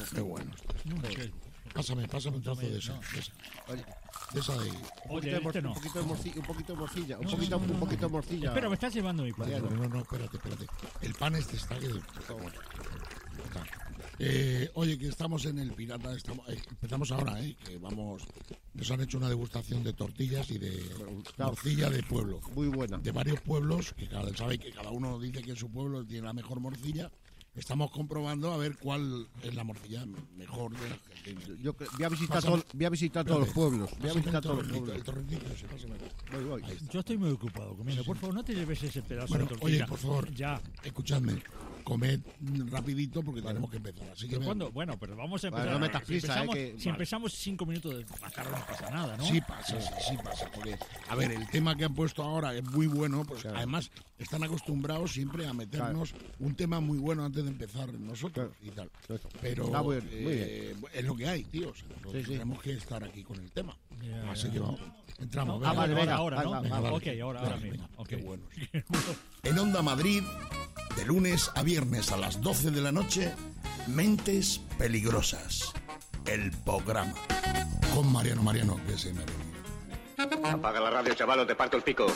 Qué bueno. Pásame un trozo de esa. De esa de ahí. Oye, un poquito de morcilla. Un poquito de morcilla. Espera, me estás llevando mi pan. No, espérate. El pan está que... oye, que estamos en el Pirata, empezamos ahora, que nos han hecho una degustación de tortillas y de morcilla de pueblo. Muy buena. De varios pueblos, que sabéis que cada uno dice que en su pueblo tiene la mejor morcilla. Estamos comprobando a ver cuál es la morcilla mejor de la gente. Yo voy a visitar todos los pueblos. El torrentito ese, pásame. Voy. Yo estoy muy ocupado comiendo. Por favor, no te lleves ese pedazo de tortilla. Oye, por favor, ya. Escuchadme. Comed rapidito porque tenemos que empezar. Así que bueno, pero vamos a empezar. No metas prisa, si empezamos 5 minutos de macarrón no pasa nada, ¿no? Sí pasa. Porque, a ver, el tema que han puesto ahora es muy bueno. Pues claro. Además, están acostumbrados siempre a meternos un tema muy bueno antes de empezar nosotros y tal. Pero muy bien. Es lo que hay, tíos. Tenemos que estar aquí con el tema. Así que vamos. Entramos. Ahora, ¿no? Ok, ahora mismo. Qué buenos. En Onda Madrid, de lunes a viernes a las 12 de la noche, Mentes Peligrosas, el programa. Con Mariano, que se me olvida. Apaga la radio, chaval, o te parto el pico.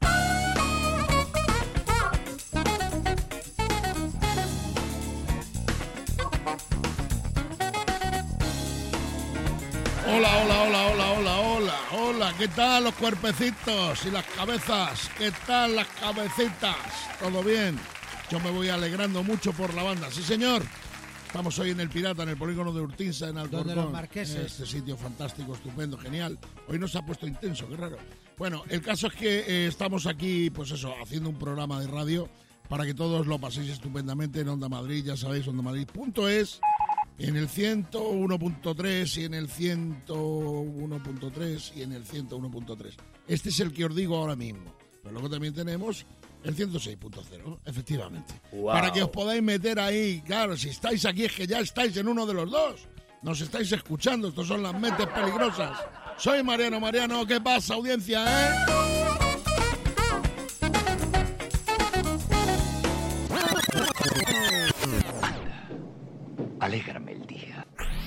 Hola, ¿qué tal los cuerpecitos y las cabezas? ¿Qué tal las cabecitas? ¿Todo bien? Yo me voy alegrando mucho por la banda. Sí, señor. Estamos hoy en el Pirata, en el polígono de Urtinsa, en Alcorcón. Donde los marqueses. Este sitio fantástico, estupendo, genial. Hoy nos ha puesto intenso, qué raro. Bueno, el caso es que estamos aquí, pues eso, haciendo un programa de radio para que todos lo paséis estupendamente en Onda Madrid. Ya sabéis, ondamadrid.es, en el 101.3 y en el 101.3 y en el 101.3. Este es el que os digo ahora mismo. Pero luego también tenemos el 106.0, efectivamente. Wow. Para que os podáis meter ahí. Claro, si estáis aquí es que ya estáis en uno de los dos. Nos estáis escuchando, estos son las Mentes Peligrosas. Soy Mariano. ¿Qué pasa, audiencia, Alégrame el día.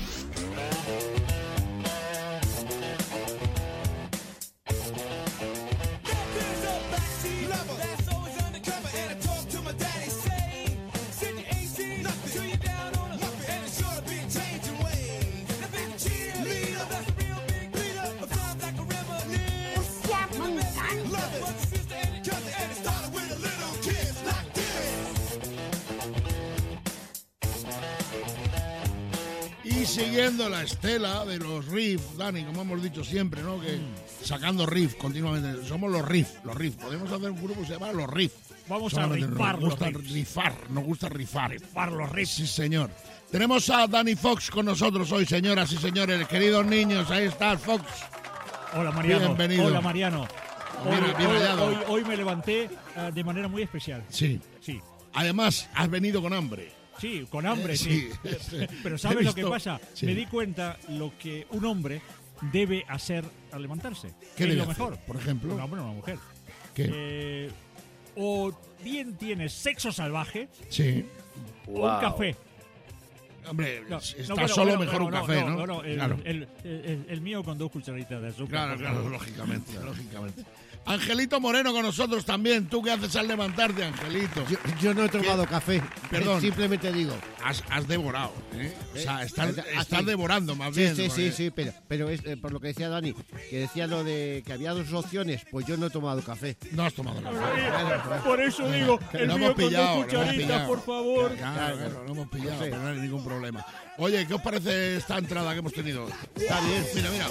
Siguiendo la estela de los riffs, Dani, como hemos dicho siempre, ¿no? Que sacando riff continuamente. Somos los riff. Podemos hacer un grupo que se llama Los Riff. Vamos a rifar los riffs. Nos gusta rifar. Rifar los riffs. Sí, señor. Tenemos a Dani Fox con nosotros hoy, señoras y señores. Queridos niños, ahí está Fox. Hola, Mariano. Bienvenido. Hola, Mariano. Hoy me levanté de manera muy especial. Sí. Además, has venido con hambre. Sí, con hambre, sí. Pero ¿sabes lo que pasa? Sí. Me di cuenta lo que un hombre debe hacer al levantarse. ¿Qué debe lo hacer? mejor? Por ejemplo. Un hombre o una mujer. ¿Qué? O bien tienes sexo salvaje. Sí. O un café. Hombre, solo mejor un café, ¿no? No, claro. El mío con 2 cucharitas de azúcar. Claro, lógicamente. Angelito Moreno con nosotros también. ¿Tú qué haces al levantarte, Angelito? Yo no he tomado café. Perdón. Simplemente digo. Has devorado, ¿eh? O sea, estás devorando más bien. Sí, pero es por lo que decía Dani, que decía lo de que había 2 opciones, pues yo no he tomado café. No has tomado café. Por eso digo, el mío con 2 cucharitas, por favor. Claro, lo hemos pillado, pero no hay ningún problema. Oye, ¿qué os parece esta entrada que hemos tenido? Está bien. Mira.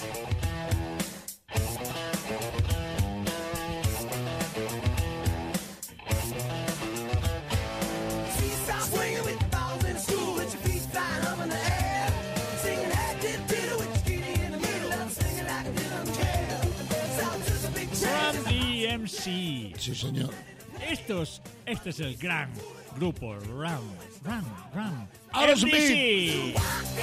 MC. Sí, señor. Este es el gran grupo Run. Aerosmith.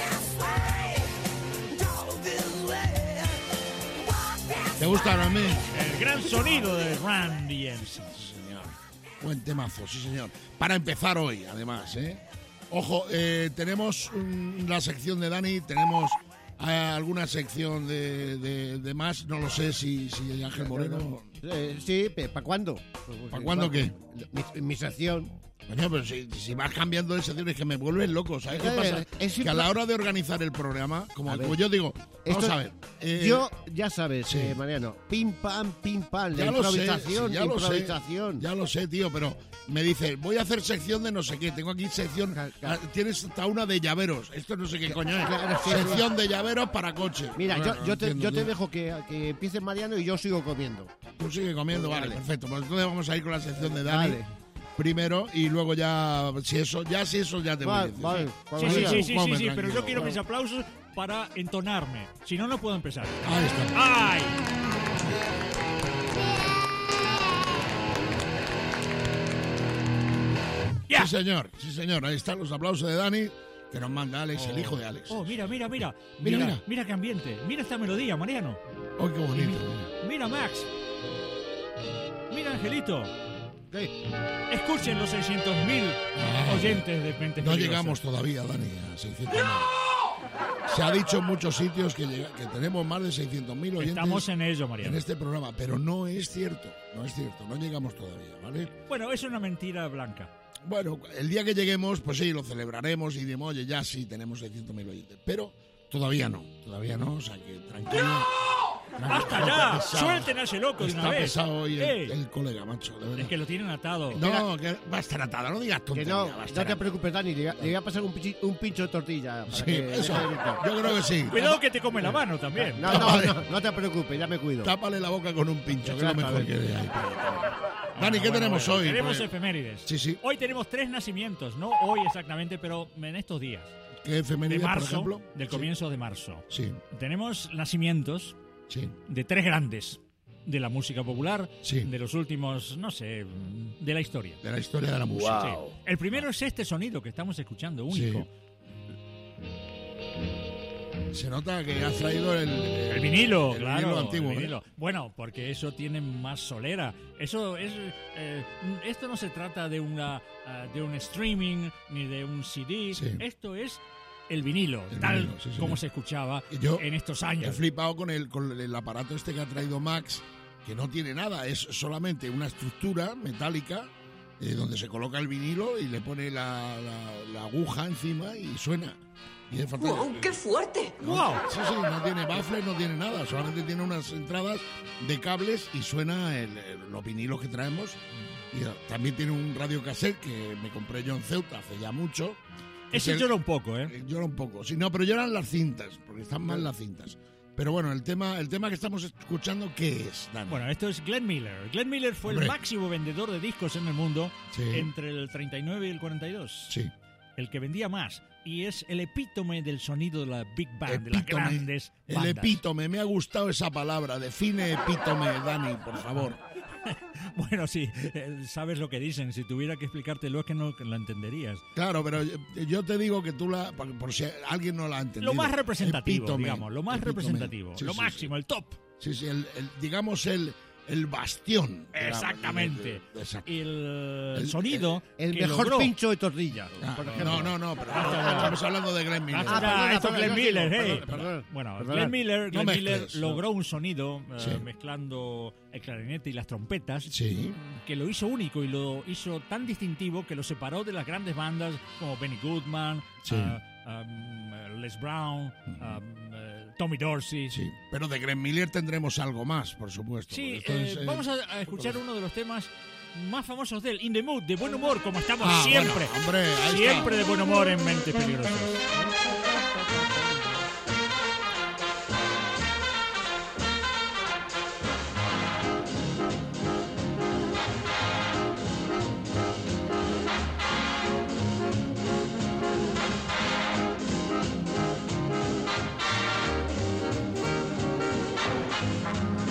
¿Te gusta a mí? El gran sonido de Run DMC. Sí, señor. Buen temazo, sí, señor. Para empezar hoy, además, ¿eh? Ojo, tenemos la sección de Dani, tenemos alguna sección de más, no lo sé si Ángel Moreno... Sí, ¿para cuándo? ¿Para cuándo qué? Mi sección. Coño, pero si vas cambiando de sección es que me vuelves loco, ¿sabes qué pasa? Que a la hora de organizar el programa, como yo digo, vamos a ver. Yo, ya sabes, sí. Mariano, pim pam, la ya improvisación, improvisación. Ya lo sé, tío, pero me dices, voy a hacer sección de no sé qué, tengo aquí sección, tienes hasta una de llaveros, esto no sé qué coño es, sección de llaveros para coches. Mira, yo te dejo que empiece Mariano y yo sigo comiendo. Tú sigue comiendo, vale, perfecto, pues entonces vamos a ir con la sección de Dani. Vale. Primero y luego ya si eso ya te voy a decir. Vale. Sí, pero yo quiero mis aplausos para entonarme. Si no, no puedo empezar. Ahí está. ¡Ay! Yeah. Sí, señor. Ahí están los aplausos de Dani que nos manda Alex, el hijo de Alex. Oh, mira qué ambiente. Mira esta melodía, Mariano. Oh, qué bonito. Mira Max. Mira Angelito. ¿Qué? Escuchen los 600.000 oyentes de Mentes No Peligrosas. llegamos todavía, Dani, a 600.000. Se ha dicho en muchos sitios que tenemos más de 600.000 oyentes. Estamos en ello, Mariano. En este programa, pero no es cierto, no llegamos todavía, ¿vale? Bueno, es una mentira blanca. Bueno, el día que lleguemos, pues sí, lo celebraremos y diremos, oye, ya sí tenemos 600.000 oyentes, pero todavía no, o sea que tranquilo. ¡Basta ya! ¡Suelten a ese loco de una vez! Está pesado hoy el colega, macho, de verdad. Es que lo tienen atado. No, que va a estar atado, no digas tontería. No te preocupes, Dani, le voy a pasar un pincho de tortilla. Sí, eso, yo creo que sí. Cuidado que te come la mano también. No te preocupes, ya me cuido. Tápale la boca con un pincho, que es lo mejor que hay. Dani, ¿qué tenemos hoy? Tenemos efemérides. Sí. Hoy tenemos 3 nacimientos, no hoy exactamente, pero en estos días. ¿Qué efemérides, de marzo, por ejemplo? Del comienzo de marzo. Sí. Tenemos nacimientos de 3 grandes de la música popular, de los últimos, no sé, de la historia. De la historia de la música. Wow. Sí. El primero es este sonido que estamos escuchando, único. Se nota que has traído el vinilo, el claro. Vinilo antiguo. El vinilo. Bueno, porque eso tiene más solera. Eso es. Esto no se trata de un streaming ni de un CD. Sí. Esto es el vinilo, tal como se escuchaba en estos años. He flipado con el aparato este que ha traído Max, que no tiene nada, es solamente una estructura metálica donde se coloca el vinilo y le pone la aguja encima y suena. Y es fantástico. ¡Wow! ¡Qué fuerte! ¡Wow! Sí, no tiene baffles, no tiene nada, solamente tiene unas entradas de cables y suena los vinilos que traemos. Y también tiene un radiocassette que me compré yo en Ceuta hace ya mucho. Ese llora un poco, ¿eh? Llora un poco. Sí, no, pero lloran las cintas, porque están mal las cintas. Pero bueno, el tema que estamos escuchando, ¿qué es, Dani? Bueno, esto es Glenn Miller. Glenn Miller fue el máximo vendedor de discos en el mundo entre el 39 y el 42. Sí. El que vendía más. Y es el epítome del sonido de la Big Band, de las grandes bandas. El epítome, me ha gustado esa palabra. Define epítome, Dani, por favor. Bueno, sí, sabes lo que dicen. Si tuviera que explicártelo es que no lo entenderías. Claro, pero yo te digo que tú por si alguien no la ha entendido. Lo más representativo, epítome, digamos, lo más representativo, lo máximo, el top. Sí, digamos el bastión. Exactamente. Y el sonido. El mejor logró. Pincho de tortilla. Por ejemplo. No, pero estamos hablando de Glenn Miller. Esto es Glenn Miller, perdón. Bueno, Glenn Miller logró un sonido Sí. mezclando el clarinete y las trompetas Sí. que lo hizo único y lo hizo tan distintivo que lo separó de las grandes bandas como Benny Goodman, Sí. Les Brown, Tommy Dorsey. Sí, pero de Glenn Miller tendremos algo más, por supuesto. Sí, vamos a escuchar uno de los temas más famosos de él, In the Mood, de buen humor, como estamos siempre. Bueno, hombre, ahí siempre está. De buen humor en Mentes Peligrosas.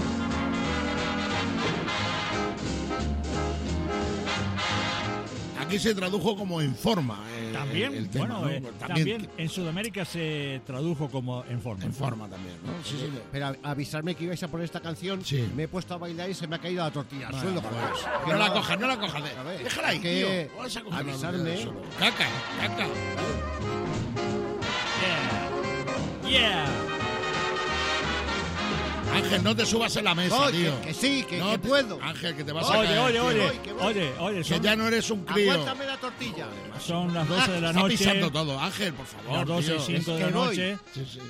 Aquí aquí se tradujo como En Forma. También, el tema, bueno, ¿no? también en Sudamérica se tradujo como En Forma. En Forma también, ¿no? Sí, sí. Pero avisarme que ibais a poner esta canción, Sí. me he puesto a bailar y se me ha caído la tortilla al Bueno, suelo. pues, Que no la cojas, no la cojas. A ver, Déjala ahí, es que tío. Vas a coger avisarme. solo. Caca. Yeah. Ángel, no te subas en la mesa, No, tío. que sí, que No puedo. Ángel, que te vas a Oye, caer. tío. oye, Que son, ya no eres un crío. Aguántame la tortilla. son las 12 de la Está noche. pisando todo, Ángel, por favor. Las 12 y tío. 5 de que la voy. noche. Sí.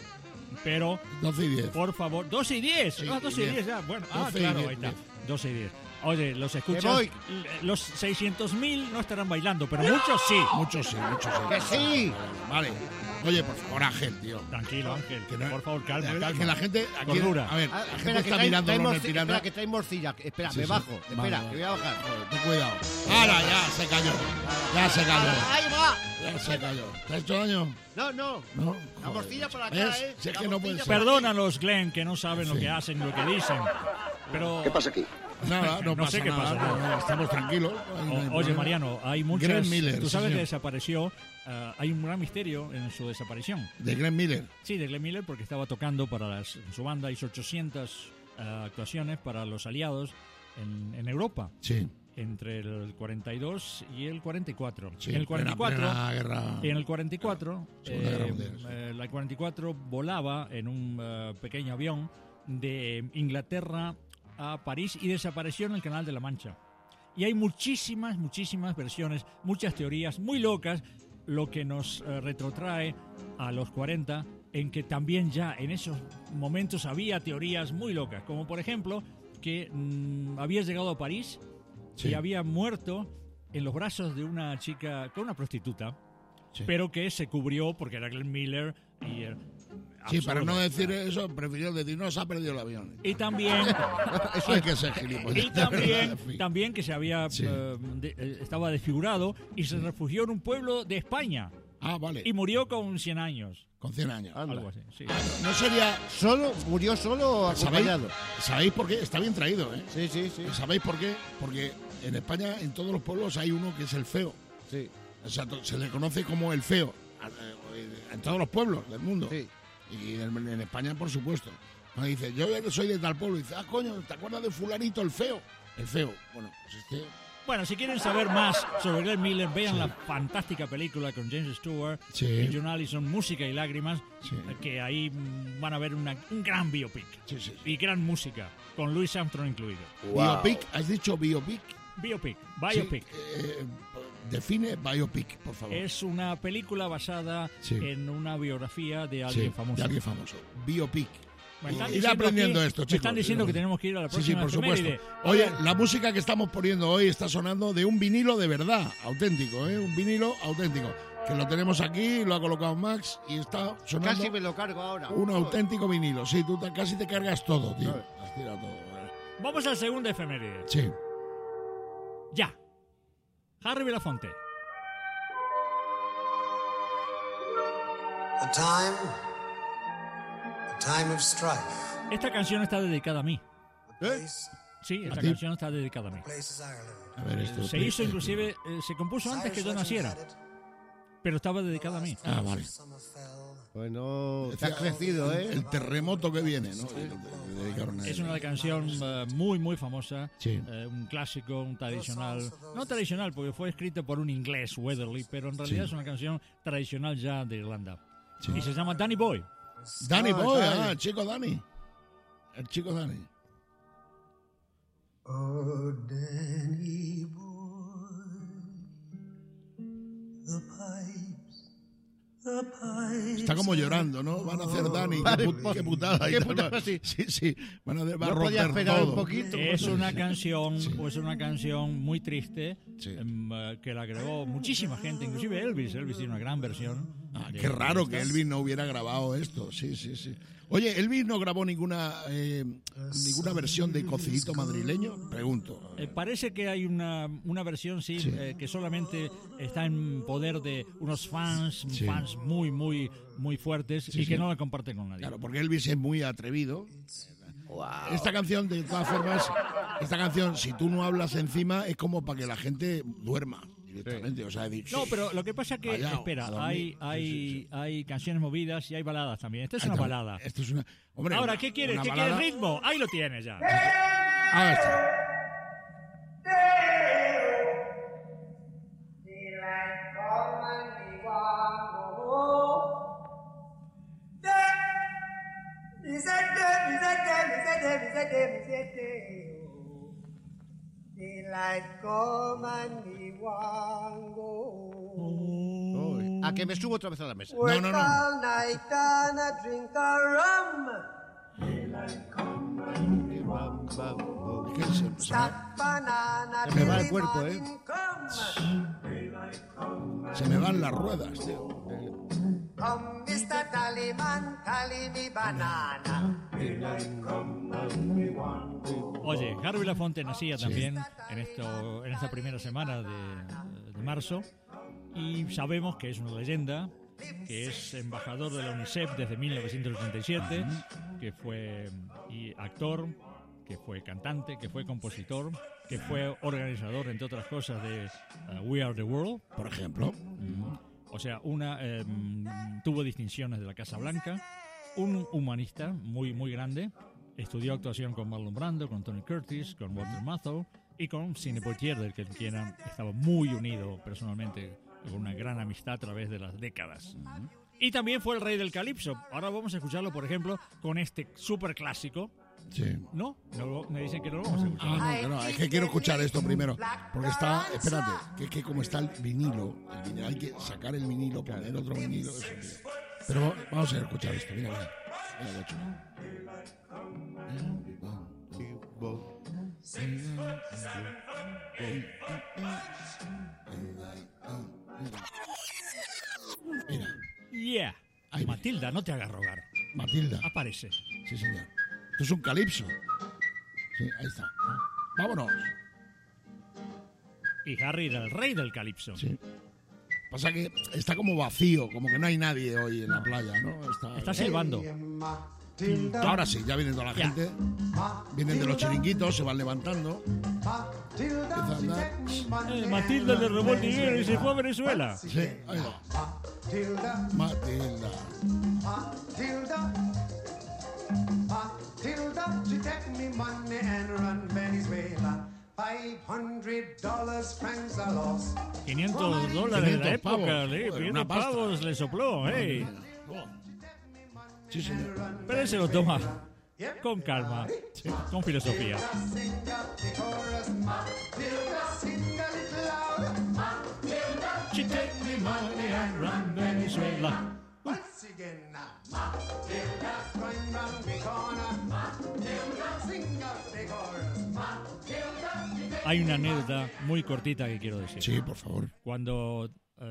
Pero, 12 y 10. por favor, 12 y 10. Sí, 12 y 10 ya. Bueno, 12 y claro, 10, ahí está. 10. 12 y 10. Oye, los escuchas. voy. Los 600.000 no estarán bailando, pero muchos sí. Muchos sí. Que sí. Vale. Oye, por favor, Ángel, tío. Tranquilo, Ángel. Que no- Por favor, calma, Que calma. la gente aquí, Cordura. a ver, Ah, la gente espera, está mirando trae con el morcilla, pirata. espera, que trae morcilla. Espera, Sí, me sí. bajo. Vale, Espera, vale. que voy a bajar. Ten cuidado. ¡Hala! Ya se cayó. Ya se cayó. ¡Ahí va! Ya se cayó. ¿Te has hecho daño? No. No. La Joder. morcilla por acá, ¿Ves? ¿eh? Si es La que no puede morcilla ser. por Perdónalos, Glenn, que no saben lo Sí. que hacen, lo que dicen. Pero, ¿Qué pasa aquí? Nada, no, No pasa sé qué nada. pasa. No, estamos tranquilos. No hay oye, problema. Mariano, hay muchas. Glenn Miller, Tú sí, sabes que señor. desapareció. Hay un gran misterio en su desaparición. De Glenn Miller. Sí, de Glenn Miller, porque estaba tocando para su banda, hizo 800 actuaciones para los aliados en Europa, Sí. entre el 42 y el 44. Sí, en el 44, plena guerra. en el 44, Segunda Guerra Mundial, la 44 volaba en un pequeño avión de Inglaterra a París y desapareció en el Canal de la Mancha. Y hay muchísimas versiones, muchas teorías muy locas, lo que nos retrotrae a los 40, en que también ya en esos momentos había teorías muy locas, como por ejemplo que había llegado a París Sí. y había muerto en los brazos de una chica, con una prostituta, Sí. pero que se cubrió porque era Glenn Miller y Sí, para no absurdo. decir eso, prefirió decir, no, se ha perdido el avión. Y también Eso hay que ser gilipollas. y de verdad, en fin. también que se había Sí. estaba desfigurado y se refugió en un pueblo de España Ah, vale. y murió con 100 años, Con 100 años. Anda. algo así. Sí. No sería... ¿Solo? ¿Murió solo o ¿Sabéis? acompañado? ¿Sabéis por qué? Está bien traído, ¿eh? Sí, sí, sí. ¿Sabéis por qué? Porque en España, en todos los pueblos, hay uno que es el feo. Sí, O sea, se le conoce como el feo. En todos los pueblos del mundo. sí. Y en España, por supuesto. No, dice, yo soy de tal pueblo. Y dice, coño, ¿te acuerdas de fulanito, el feo? El feo. Bueno, pues este... Bueno, si quieren saber más sobre Glenn Miller, vean la fantástica película con James Stewart Sí. y John Allison, Música y Lágrimas, Sí. que ahí van a ver un gran biopic Sí, sí. y gran música, con Louis Armstrong incluido. Biopic, ¿has dicho biopic? Biopic. Sí, define biopic, por favor. Es una película basada Sí. en una biografía de Sí, alguien famoso. de alguien famoso. Biopic. Me están Ir diciendo aprendiendo aquí- esto, me chicos. están diciendo que tenemos que ir a la Sí, próxima sí, por supuesto. efeméride. Oye, la música que estamos poniendo hoy está sonando de un vinilo de verdad, auténtico, ¿eh? Un vinilo auténtico. Que lo tenemos aquí, lo ha colocado Max y está sonando Casi me lo cargo ahora. un auténtico vinilo. Sí, tú casi te cargas todo, tío. Claro. Has tirado todo. ¿vale? Vamos al segundo efeméride. Sí. Ya. Harry Belafonte. A time of strife. Esta canción está dedicada a mí. The place, Sí, esta ti? canción está dedicada a mí. place is Ireland. A ver, esto. Se hizo inclusive, se compuso antes que yo naciera, pero estaba dedicada a mí. Ah, vale. Summer fell. Bueno, te has crecido, ¿eh? El terremoto que viene, ¿no? Le dedicaron a Es él. una canción muy famosa, Sí. un clásico, un tradicional, no tradicional porque fue escrito por un inglés, Weatherly, pero en realidad Sí. es una canción tradicional ya de Irlanda. Sí. Y se llama Danny Boy. Danny Ah, Boy, Danny. el chico Danny. El chico Danny. Oh, Danny boy, the pipes, the pipes. Está como llorando, ¿no? Van a hacer Danny. Qué putada. y Qué tal. putada, sí. Sí, sí. Van a, va a No podía romper esperar todo. un poquito. Es una canción, pues una canción muy triste, Sí. que la grabó muchísima gente, inclusive Elvis. Elvis tiene una gran versión. Ah, de- qué raro de que estas. Elvis no hubiera grabado esto. Sí, sí, sí. Oye, ¿Elvis no grabó ninguna versión de Cocidito Madrileño? Pregunto. Parece que hay una versión, sí, Sí. que solamente está en poder de unos fans, Sí. fans muy fuertes y sí. que no la comparten con nadie. Claro, porque Elvis es muy atrevido. Esta canción, de todas formas, esta canción, si tú no hablas encima, es como para que la gente duerma. directamente. O sea, he dicho, No, pero lo que pasa es que, vaya, espera, a dormir. hay canciones movidas y hay baladas también. Esta es una balada. Esto es una... Hombre, Ahora, una- ¿qué quieres? una ¿Qué balada- quieres? Ritmo. Ahí lo tienes ya. Ahí está. A que me subo otra vez a la mesa. No, no, no. All night and I drink a rum. Es que se Stop banana Se me va el till the cuerpo, morning come. me van las ruedas, tío. Come, Mr. Tallyman, tally me banana. Oye, Harry Belafonte nacía también en esta primera semana de marzo y sabemos que es una leyenda, que es embajador de la UNICEF desde 1987, que fue actor, que fue cantante, que fue compositor, que fue organizador, entre otras cosas, de We Are the World. Por ejemplo. O sea, tuvo distinciones de la Casa Blanca, un humanista muy, muy grande, estudió actuación con Marlon Brando, con Tony Curtis, con Walter Matthau y con Sidney Poitier, del que estaba muy unido personalmente, con una gran amistad a través de las décadas. Y también fue el rey del calipso. Ahora vamos a escucharlo, por ejemplo, con este súper clásico. Sí. ¿No? Me dicen que no lo vamos a escuchar. Ah, no, es que quiero escuchar esto primero. Porque está, espérate, que es que como está el vinilo, hay que sacar el vinilo, poner otro vinilo. Eso, tío. Pero vamos a escuchar esto, mira, mira. Mira, de hecho. Mira, Yeah. Ahí viene. Matilda, no te hagas rogar. Matilda. Aparece. Sí, señor. Esto es un calipso. Sí, ahí está. Vámonos. Y Harry era el rey del calipso. Sí. Pasa que está como vacío, como que no hay nadie hoy en la playa, ¿no? Está silbando. Ahora sí, ya viene toda la Ya. gente. Vienen de los chiringuitos, se van levantando. Empieza a andar. Matilda le robó el dinero y se fue a Venezuela. Sí, ahí va. Matilda. Matilda, she take me money and run Venezuela. $500 francs are lost. $500 de la 500 época, pavos. Joder, 500 una pasta. pavos le sopló, hey. Sí, señor. Pero él se lo toma con calma, con filosofía. Sing up the chorus, Matilda, sing a little louder. She take me money and run Venezuela. Once again now. Matilda, run round the corner. Matilda, sing up the chorus. Matilda, Hay una anécdota muy cortita que quiero decir. Sí, por favor. Cuando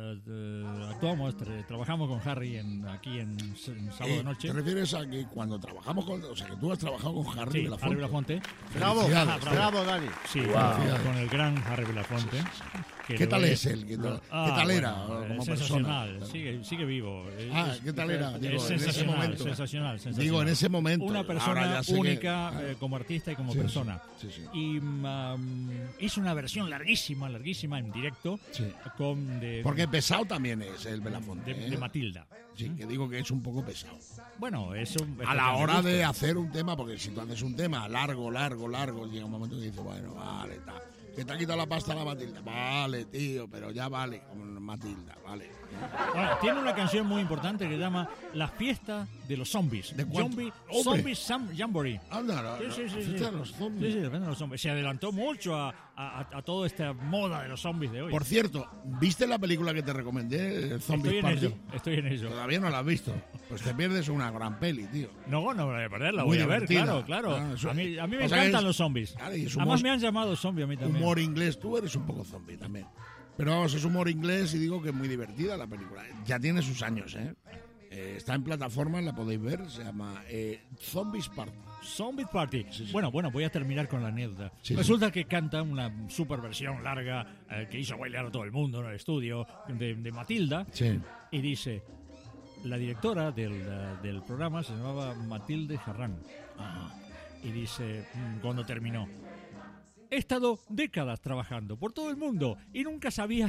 trabajamos con Harry aquí en sábado de noche. ¿Te refieres a que cuando trabajamos con... O sea, que tú has trabajado con Harry Sí, Belafonte? Harry Belafonte. Bravo, Felicidades. bravo, Dani. Sí, Felicidades. con el gran Harry Belafonte. que ¿Qué le tal voy a- es él? ¿Qué tal era como sensacional, persona? sigue vivo. ¿Qué tal era? Digo, Es en ese sensacional, momento. sensacional. Digo, en ese momento. Una Ahora persona ya sé que- única como artista y como Sí, persona. sí, sí. Y hizo una versión larguísima en directo Sí. de Porque pesado también es el Belafonte. de Matilda. Sí, que digo que es un poco pesado. Bueno, eso A la hora de hacer un tema, porque si tú haces un tema largo, llega un momento que dices, bueno, vale, está. Que te ha quitado la pasta a la Matilda. Vale, tío, pero ya vale, con Matilda, vale. Bueno, tiene una canción muy importante que se llama La fiesta de los zombies. ¿De cuánto? Zombie Jamboree. Anda, la Sí. fiesta de los zombies. Sí, la fiesta de los zombies. Se adelantó mucho a toda esta moda de los zombies de hoy. Por cierto, ¿viste la película que te recomendé, el Zombie Estoy en ello. Todavía no la has visto. Pues te pierdes una gran peli, tío. No me voy a perder, la Muy voy a ver, divertida. claro. Ah, eso- A mí me o sea que encantan es- los zombies. Claro, y es Además humor- me han llamado zombie a mí también. Humor inglés, tú eres un poco zombie también. Pero vamos, es humor inglés y digo que es muy divertida la película. Ya tiene sus años, ¿eh? Está en plataforma, la podéis ver, se llama Zombies Party. Zombie Party. Sí, sí. Bueno, voy a terminar con la anécdota. Sí, Resulta que canta una super versión larga que hizo bailar a todo el mundo en el estudio de Matilda. Sí. Y dice, la directora del programa se llamaba Matilde Jarrán. Y dice, cuando terminó, he estado décadas trabajando por todo el mundo y nunca sabía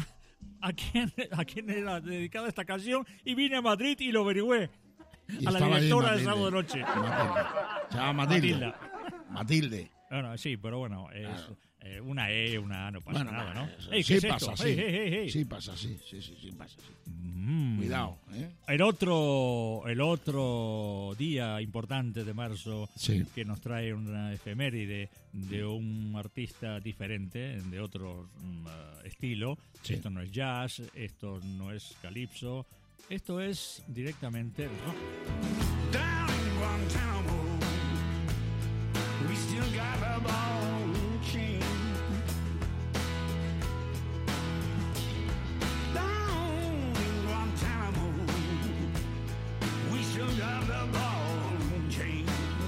a quién era dedicada esta canción y vine a Madrid y lo averigüé. Y A la estaba ahí directora de Matilde. Sábado de Noche. Se llama Matilde. Matilda. Matilde. Bueno, sí, pero bueno, es una E, una A, no pasa Bueno, nada, ¿no? eso Ey, sí ¿qué es pasa, esto? sí. Ey, ey, ey, ey. Sí pasa, sí pasa, sí. Cuidado, ¿eh? El otro día importante de marzo Sí. que nos trae una efeméride de un artista diferente, de otro estilo. Sí. Esto no es jazz, esto no es calipso, esto es directamente rock. Down in Guantanamo, we still got the ball chain. Down in Guantanamo, we still got the ball chain.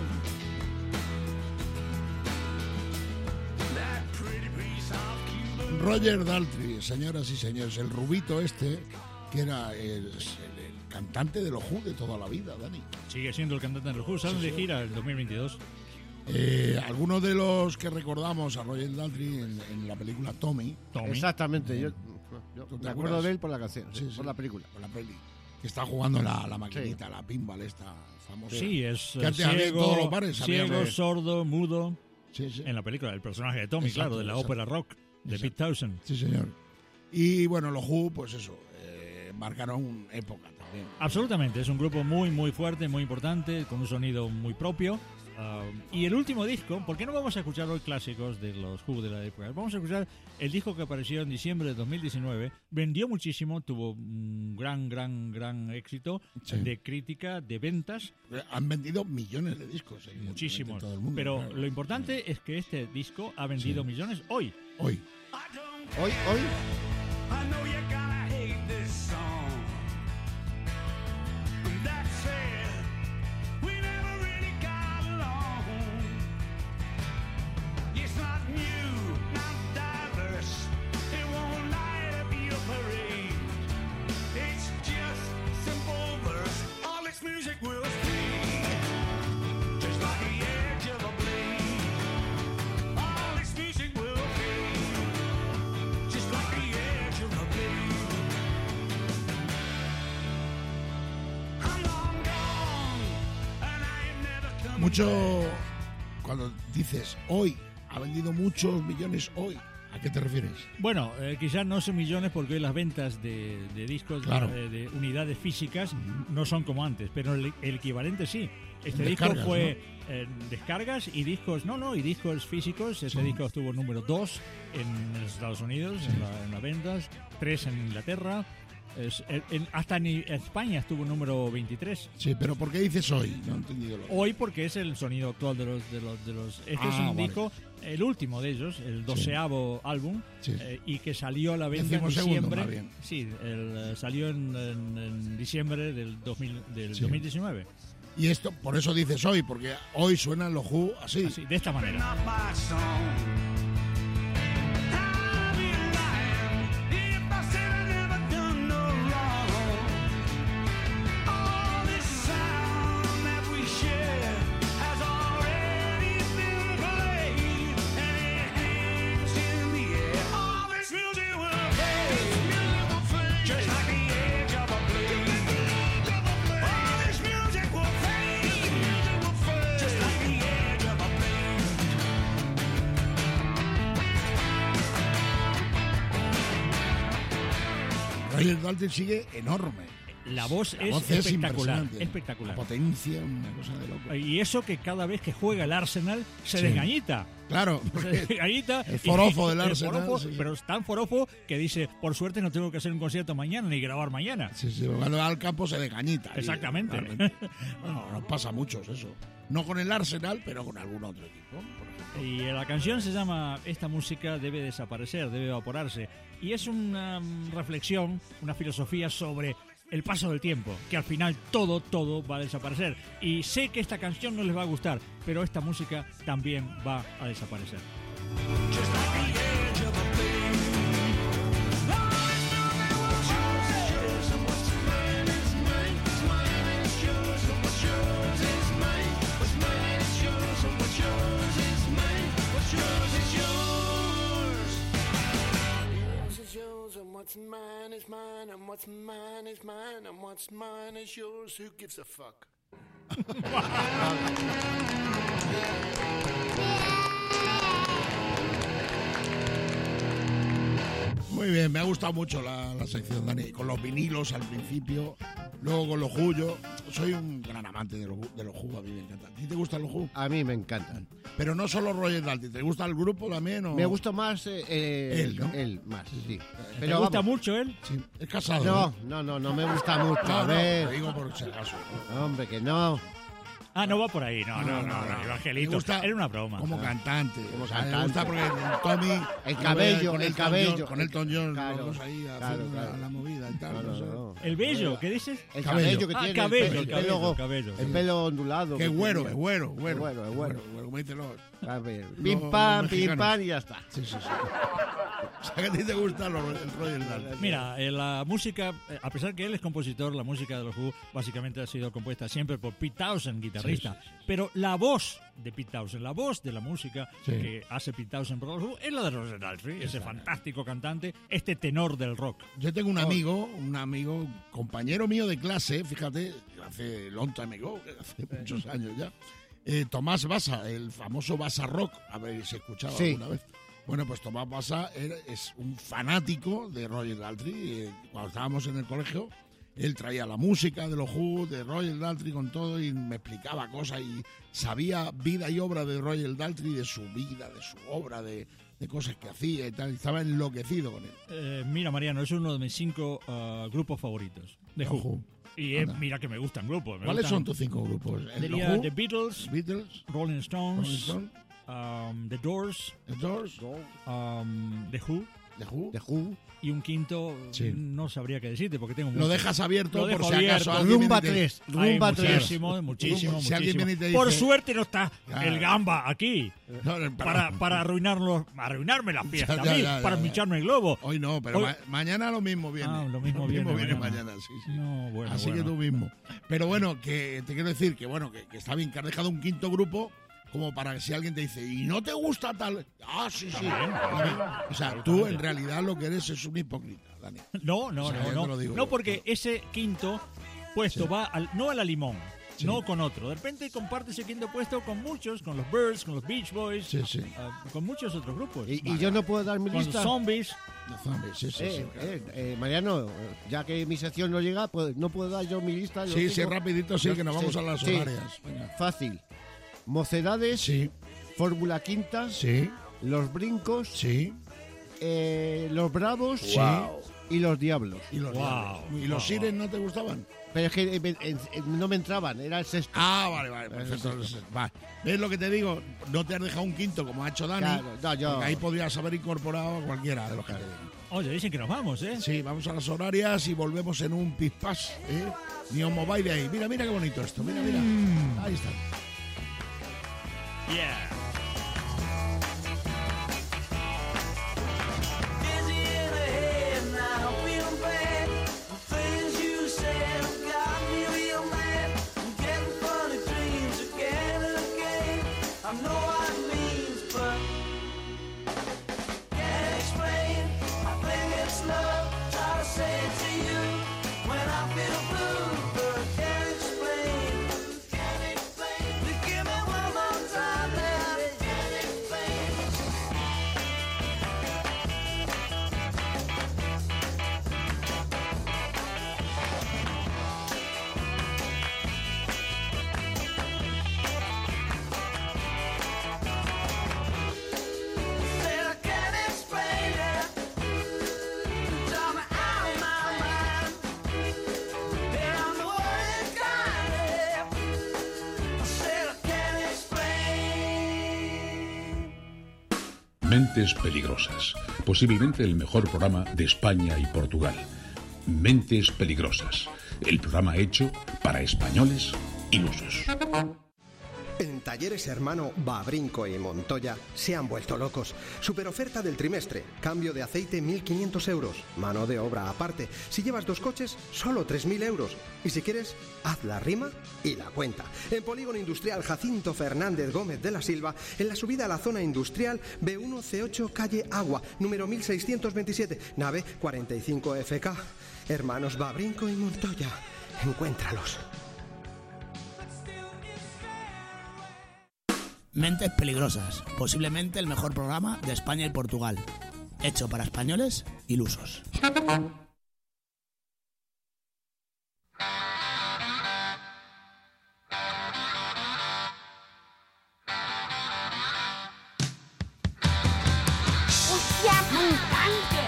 That pretty piece of Cuba. Roger Daltrey, señoras y señores, el rubito este, que era el cantante de los Who de toda la vida, Dani. Sigue siendo el cantante de los Who, salen de gira el 2022. Algunos de los que recordamos a Roger Daltrey en la película Tommy, Exactamente, yo ¿Tú te me acuerdo acuerdas? de él por la canción, Sí, por sí. la película. con la peli, que está jugando la maquinita, la pinball esta famosa. Sí, es Que antes había en todos los ciego, bares, había ciego de- sordo, mudo. Sí, sí. En la película, el personaje de Tommy, Exacto, claro, de la exacto. ópera rock de Exacto. Pete Townshend. Sí, señor. Y bueno, los Who, pues eso, marcaron época también. Absolutamente, es un grupo muy, muy fuerte, muy importante, con un sonido muy propio. Y el último disco, ¿por qué no vamos a escuchar hoy clásicos de los Who de la época? Vamos a escuchar el disco que apareció en diciembre de 2019. Vendió muchísimo, tuvo un gran éxito Sí. de crítica, de ventas, Han vendido millones de discos. evidentemente, muchísimos. Todo el mundo, Pero claro. lo importante es que este disco ha vendido Sí. millones hoy. Hoy. I don't Hoy, I know you're gonna hate this song. That said, we never really got along. It's not new, not diverse. It won't light up your parade. It's just simple verse. All its music will fade, just like the edge of a blade. All its music will fade, just like the edge of a blade. I'm long gone, and I ain't never come Mucho, cuando dices hoy, ha vendido muchos millones hoy, ¿a qué te refieres? Bueno, quizás no son millones porque hoy las ventas de discos, Claro. de unidades físicas, no son como antes, pero el equivalente sí. Este En disco descargas, fue descargas y discos, y discos físicos. Este disco estuvo número 2 en Estados Unidos, en las ventas, 3 en Inglaterra, hasta en España estuvo número 23. Sí, pero ¿por qué dices hoy? No he entendido lo Hoy porque es el sonido actual de los. Este es un vale. disco, el último de ellos, el 12º álbum, Sí. y que salió a la venta en 12º, diciembre. más bien. Sí, salió en diciembre del 2019. Y esto, por eso dices hoy, porque hoy suenan los Who así. Así, de esta manera. not my song. I'd be lying if I said I never done no wrong. All this sound that we share has already been played, and it hangs in the air. All this music will fade, just like the edge of a blade. All this music will fade, just like the edge of a blade. Roger Daltrey sigue enorme. La voz La es voz es espectacular. impresionante. Espectacular. La potencia, una cosa de loco. Y eso que cada vez que juega el Arsenal se Sí. desgañita. Claro, Se porque desgañita. el forofo del El Arsenal, forofo, sí. pero es tan forofo que dice, por suerte no tengo que hacer un concierto mañana ni grabar mañana. sí, cuando va al campo se desgañita. Y, Exactamente. realmente, bueno, nos pasa a muchos eso. No con el Arsenal, pero con algún otro equipo, por ejemplo. Y la canción se llama Esta música debe desaparecer, debe evaporarse. Y es una reflexión, una filosofía sobre el paso del tiempo, que al final todo va a desaparecer. Y sé que esta canción no les va a gustar, pero esta música también va a desaparecer. Just like the edge of a blade. All this music will choose, and what's mine is mine. What's mine is yours, and what's yours is mine. What's mine is yours, and what's yours is mine. What's yours is yours. Yours is yours, and what's mine what's mine is mine, and what's mine is yours. Who gives a fuck? Muy bien, me ha gustado mucho la sección, Dani, con los vinilos al principio, luego con los Who. Yo soy un gran amante de los Who, a mí me encanta. ¿A ti te gustan los Who? A mí me encantan. Pero no solo Roger Daltrey, ¿te gusta el grupo también? O? Me gusta más él, ¿no? Él, más, sí. ¿Te gusta mucho él? Sí, es casado. No me gusta mucho. No, A ver. te digo por si acaso. Hombre, que no. Ah, no va por ahí. No, Evangelito. Me gusta Era una broma. Como cantante. Como Me cantante. gusta porque Tommy... El cabello, con el cabello. Con Elton John, Claro, los dos ahí haciendo claro. la movida y tal. no sé. ¿El bello? ¿Qué dices? El Cabello. cabello que Ah, tiene. cabello, el pelo, cabello. El pelo ondulado. Que que güero, tiene. es güero. Es güero. Como dicen los... A ver, Los pim pam mexicanos. y ya está. Sí. O sea, que a ti te gusta el Roger Daltrey. Mira, la música, a pesar que él es compositor, la música de los Who básicamente ha sido compuesta siempre por Pete Townshend, guitarrista. Sí. Pero la voz de Pete Townshend, la voz de la música Sí. que hace Pete Townshend por los Who es la de Roger Daltrey, ese fantástico cantante, este tenor del rock. Yo tengo un amigo, compañero mío de clase, fíjate, hace long time ago, hace muchos años ya, Tomás Basa, el famoso Basa Rock, a ver si escuchado Sí. alguna vez. Bueno, pues Tomás Basa es un fanático de Roger Daltrey. Cuando estábamos en el colegio, él traía la música de los Who, de Roger Daltrey con todo y me explicaba cosas y sabía vida y obra de Roger Daltrey, de su vida, de su obra, de cosas que hacía y tal. Y estaba enloquecido con él. Mira, Mariano, es uno de mis 5 grupos favoritos de Who. Who. Y mira que me gustan grupos. me ¿Cuáles gustan- son tus 5 grupos? Diría Who, The Beatles, Beatles, Rolling Stones, Rolling Stone, The Doors, The Doors, The Who, The Who. The Who. y un quinto, Sí. no sabría qué decirte porque tengo Lo muchos. dejas abierto Lo por dejo si acaso abierto. alguien Rumba viene y te- 3. Hay Rumba 3. muchísimo. Si alguien viene y te Por dice- suerte no está Claro. el Gamba aquí No, no, para arruinarme la fiesta Ya, a mí, ya, para ya. pincharme el globo. Hoy no, pero Hoy- mañana lo mismo viene. Ah, lo mismo viene mañana, sí. No, bueno, Así bueno. que tú mismo. Pero bueno, que te quiero decir que bueno, que está bien que has dejado un quinto grupo como para que si alguien te dice, ¿y no te gusta tal? Ah, sí. O sea, tú en realidad lo que eres es un hipócrita, Dani. No, O sea, ya te lo digo no, yo. porque ese quinto puesto Sí. va no a la Limón, Sí. no con otro. De repente comparte ese quinto puesto con muchos, con los Birds, con los Beach Boys, Sí. con muchos otros grupos. Y yo no puedo dar mi con los lista. Zombies. The Zombies, sí. Mariano, ya que mi sección no llega, pues no puedo dar yo mi lista. Sí, rapidito, sí, que nos vamos a las sí. horarias. Venga. Fácil. Mocedades, Sí, Fórmula Quinta, sí, Los Brincos, sí. Los Bravos Sí. y Los Diablos. Y los Wow. Diablos. ¿Y los Sirens no te gustaban? Pero es que no me entraban, era el sexto. Ah, vale, perfecto. Vale. ¿Ves lo que te digo? No te has dejado un quinto como ha hecho Dani. Claro, no, yo- Porque ahí podrías haber incorporado a cualquiera de los que te digo. Oye, dicen que nos vamos, ¿eh? Sí, vamos a las horarias y volvemos en un pispás. Ni un mobile ahí. Mira qué bonito esto. Mira. Ahí está. Yeah. Busy in the head now, feeling bad. The things you said have got me real mad. I'm getting funny dreams again and again. I know what it means, but can't explain. I think it's love. Try to say it to you when I feel blue, but I can't explain. Please give me one more time now. Can't explain. Said I can't explain it. Tell me out of my mind. And I'm the one kind of. I said I can't explain. Mentes Peligrosas, posiblemente el mejor programa de España y Portugal. Mentes Peligrosas, el programa hecho para españoles ilusos. En Talleres Hermano Babrinco y Montoya se han vuelto locos. Superoferta del trimestre. Cambio de aceite 1.500 euros. Mano de obra aparte. Si llevas 2 coches, solo 3.000 euros. Y si quieres, haz la rima y la cuenta. En Polígono Industrial Jacinto Fernández Gómez de la Silva, en la subida a la zona industrial B1C8 Calle Agua, número 1627, nave 45FK. Hermanos Babrinco y Montoya. Encuéntralos. Mentes Peligrosas, posiblemente el mejor programa de España y Portugal, hecho para españoles ilusos. ¡Hostia, cantante!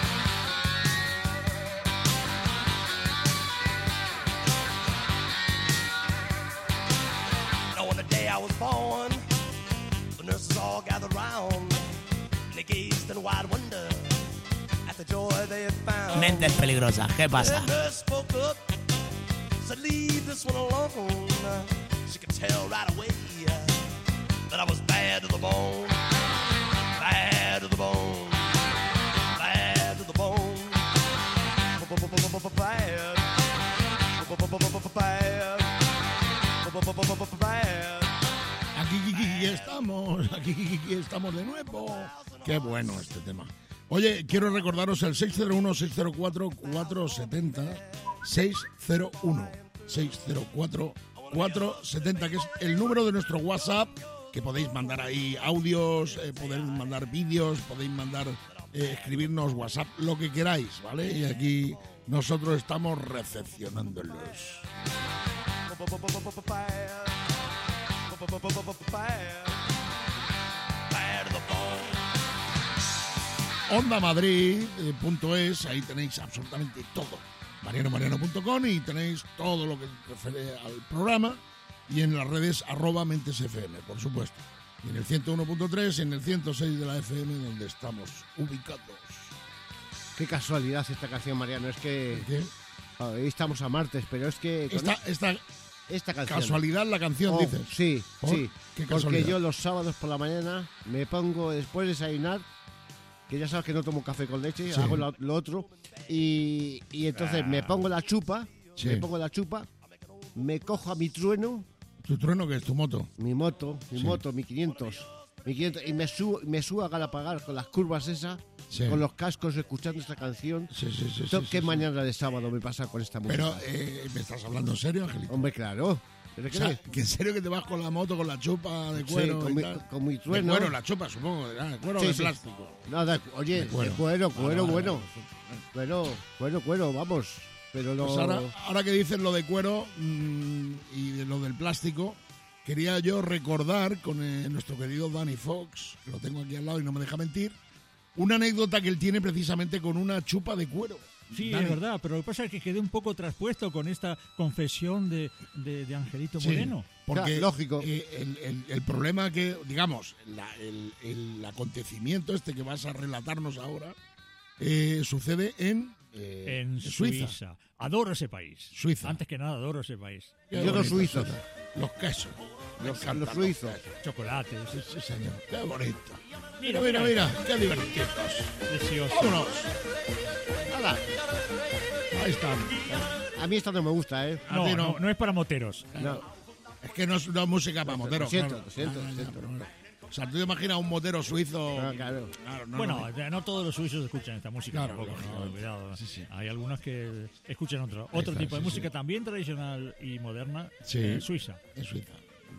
Now on the day I was born, the nurses all gathered round, and they gazed in wide wonder at the joy they had found. Mentes Peligrosas, ¿qué pasa? And the nurse spoke up, said, "Leave this one alone." She could tell right away that I was bad to the bone, bad to the bone, bad to the bone, bad, bad. Aquí estamos de nuevo. Qué bueno este tema. Oye, quiero recordaros el 601-604-470, 601-604-470, que es el número de nuestro WhatsApp, que podéis mandar ahí audios, podéis mandar vídeos, podéis mandar, escribirnos WhatsApp, lo que queráis, ¿vale? Y aquí nosotros estamos recepcionándolos. OndaMadrid.es, ahí tenéis absolutamente todo. marianomariano.com y tenéis todo lo que refiere al programa, y en las redes @mentesfm, por supuesto. Y en el 101.3 y en el 106 de la FM, donde estamos ubicados. Qué casualidad esta canción, Mariano. Es que ¿Qué? hoy estamos a martes, pero es que con esta canción. Casualidad la canción, dices. Sí, ¿Por? sí. ¿Qué Porque casualidad? yo los sábados por la mañana me pongo, después de desayunar, que ya sabes que no tomo café con leche, Sí. hago lo otro, y entonces me pongo la chupa, Sí. me cojo a mi trueno, ¿Tu trueno que es tu moto? mi moto, Sí. mi 500, y me subo a Galapagar con las curvas esas, Sí. con los cascos, escuchando esta canción. Sí. ¿Qué mañana de sábado me pasa con esta música? Pero, ¿me estás hablando en serio, Angelito? Hombre, claro. ¿Pero O qué sea, es? que en serio que te vas con la moto, con la chupa de Sí, cuero con y mi- tal? con mi De trueno. cuero, la chupa, supongo. ¿De cuero Sí, o de sí. plástico? Nada, oye, De cuero. de cuero, Vale, bueno. vale. Cuero, vamos. Pero lo... Pues ahora que dices lo de cuero y de lo del plástico, quería yo recordar con nuestro querido Danny Fox, que lo tengo aquí al lado y no me deja mentir, una anécdota que él tiene precisamente con una chupa de cuero. Sí, Dani. es verdad, pero lo que pasa es que quedé un poco traspuesto con esta confesión de Angelito Sí, Moreno. porque Claro, lógico. El problema que, digamos, el acontecimiento este que vas a relatarnos ahora sucede en Suiza. Adoro ese país. Suiza. Antes que nada, adoro ese país. Qué Yo los bonito, suizos. Suiza. Los quesos. Me Los encantan suizos. quesos. Chocolates. Sí, señor. Qué bonito. Mira, Mira, qué divertidos. Precioso. Vámonos. Nada, Ahí están. a mí esto no me gusta, ¿eh? A ti No es para moteros. No. Es que no es una música para moteros. Lo siento, claro. lo siento, Ya, lo siento. pero bueno. O sea, tú te imaginas un motero suizo. Ah, claro. No, Bueno, no todos los suizos escuchan esta música Claro, tampoco, claro. no, cuidado. Sí, sí. Hay algunos que escuchan otro está, tipo de sí, música sí. también tradicional y moderna Sí. en Suiza. En Suiza.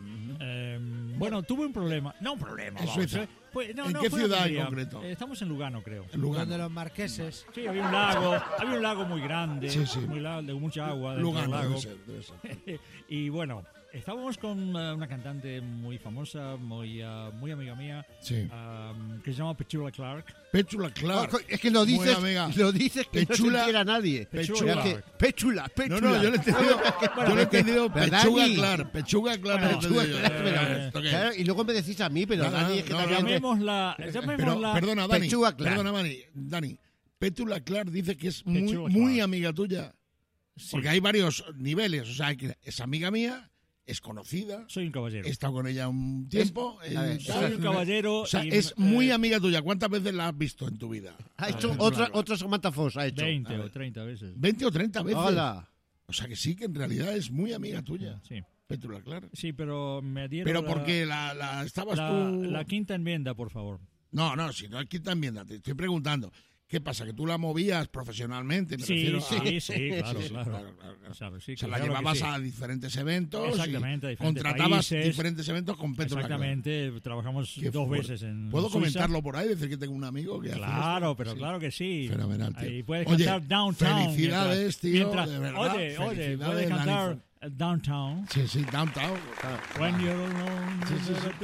Bueno, tuve un problema. No un problema. En vamos, Suiza. Pues, no, ¿En no, qué fue una ciudad en tontería. concreto? Estamos en Lugano, creo. En Lugano. Donde los marqueses. Sí, había un lago muy grande, Sí, sí. muy largo, de mucha agua dentro del Lugano, lago. debe ser. Y bueno, estábamos con una cantante muy famosa, muy amiga mía, Sí. que se llama Petula Clark. Petula Clark. Es que lo Muy dices, amiga. que Pechula- no se entera nadie. Pechula. Es que- Pechula. No, yo le he entendido, yo le he entendido Pero Pechuga Dani, Clark. Pechuga Clark. Bueno, he entendido yo. Pechuga Clark, ¿Esto qué es? Claro, y luego me decís a mí, pero No, Dani es que no, también... Llamémosla. Pero, perdona, Dani. Pechuga Clark. Perdona, Dani. Petula Clark dice que es Pechuga muy Clark. amiga tuya. Sí. Porque hay varios niveles. O sea, que es amiga mía, es conocida. Soy un caballero. He estado con ella un tiempo. a ver, Soy un caballero. O sea, y, es muy amiga tuya. ¿Cuántas veces la has visto en tu vida? Ha hecho Petula Clark. otra Samantha Foss, ha hecho. 20 o 30 veces. 20 o 30 veces. Hola. O sea, que sí, que en realidad es muy amiga tuya. Sí. Petula Clark. Sí, pero me dieron Pero porque la estabas tú... la quinta enmienda, por favor. No, si no es quinta enmienda, te estoy preguntando. ¿Qué pasa? ¿Que tú la movías profesionalmente? Me refiero a... Sí, claro. Claro, Sí, o sea, la claro que llevabas sí. a diferentes eventos. Exactamente, a y diferentes contratabas países. diferentes eventos con Petrol. Exactamente, trabajamos Qué 2 fuerte. veces en ¿Puedo Suiza? comentarlo por ahí? Decir que tengo un amigo que hace Claro, esto? pero claro que sí. Fenomenal, tío. Ahí puedes Oye, cantar Downtown. felicidades, tío, mientras- de verdad. Oye, Felicidades, puedes cantar Dani. Downtown. Sí, Downtown. When you're alone. Sí.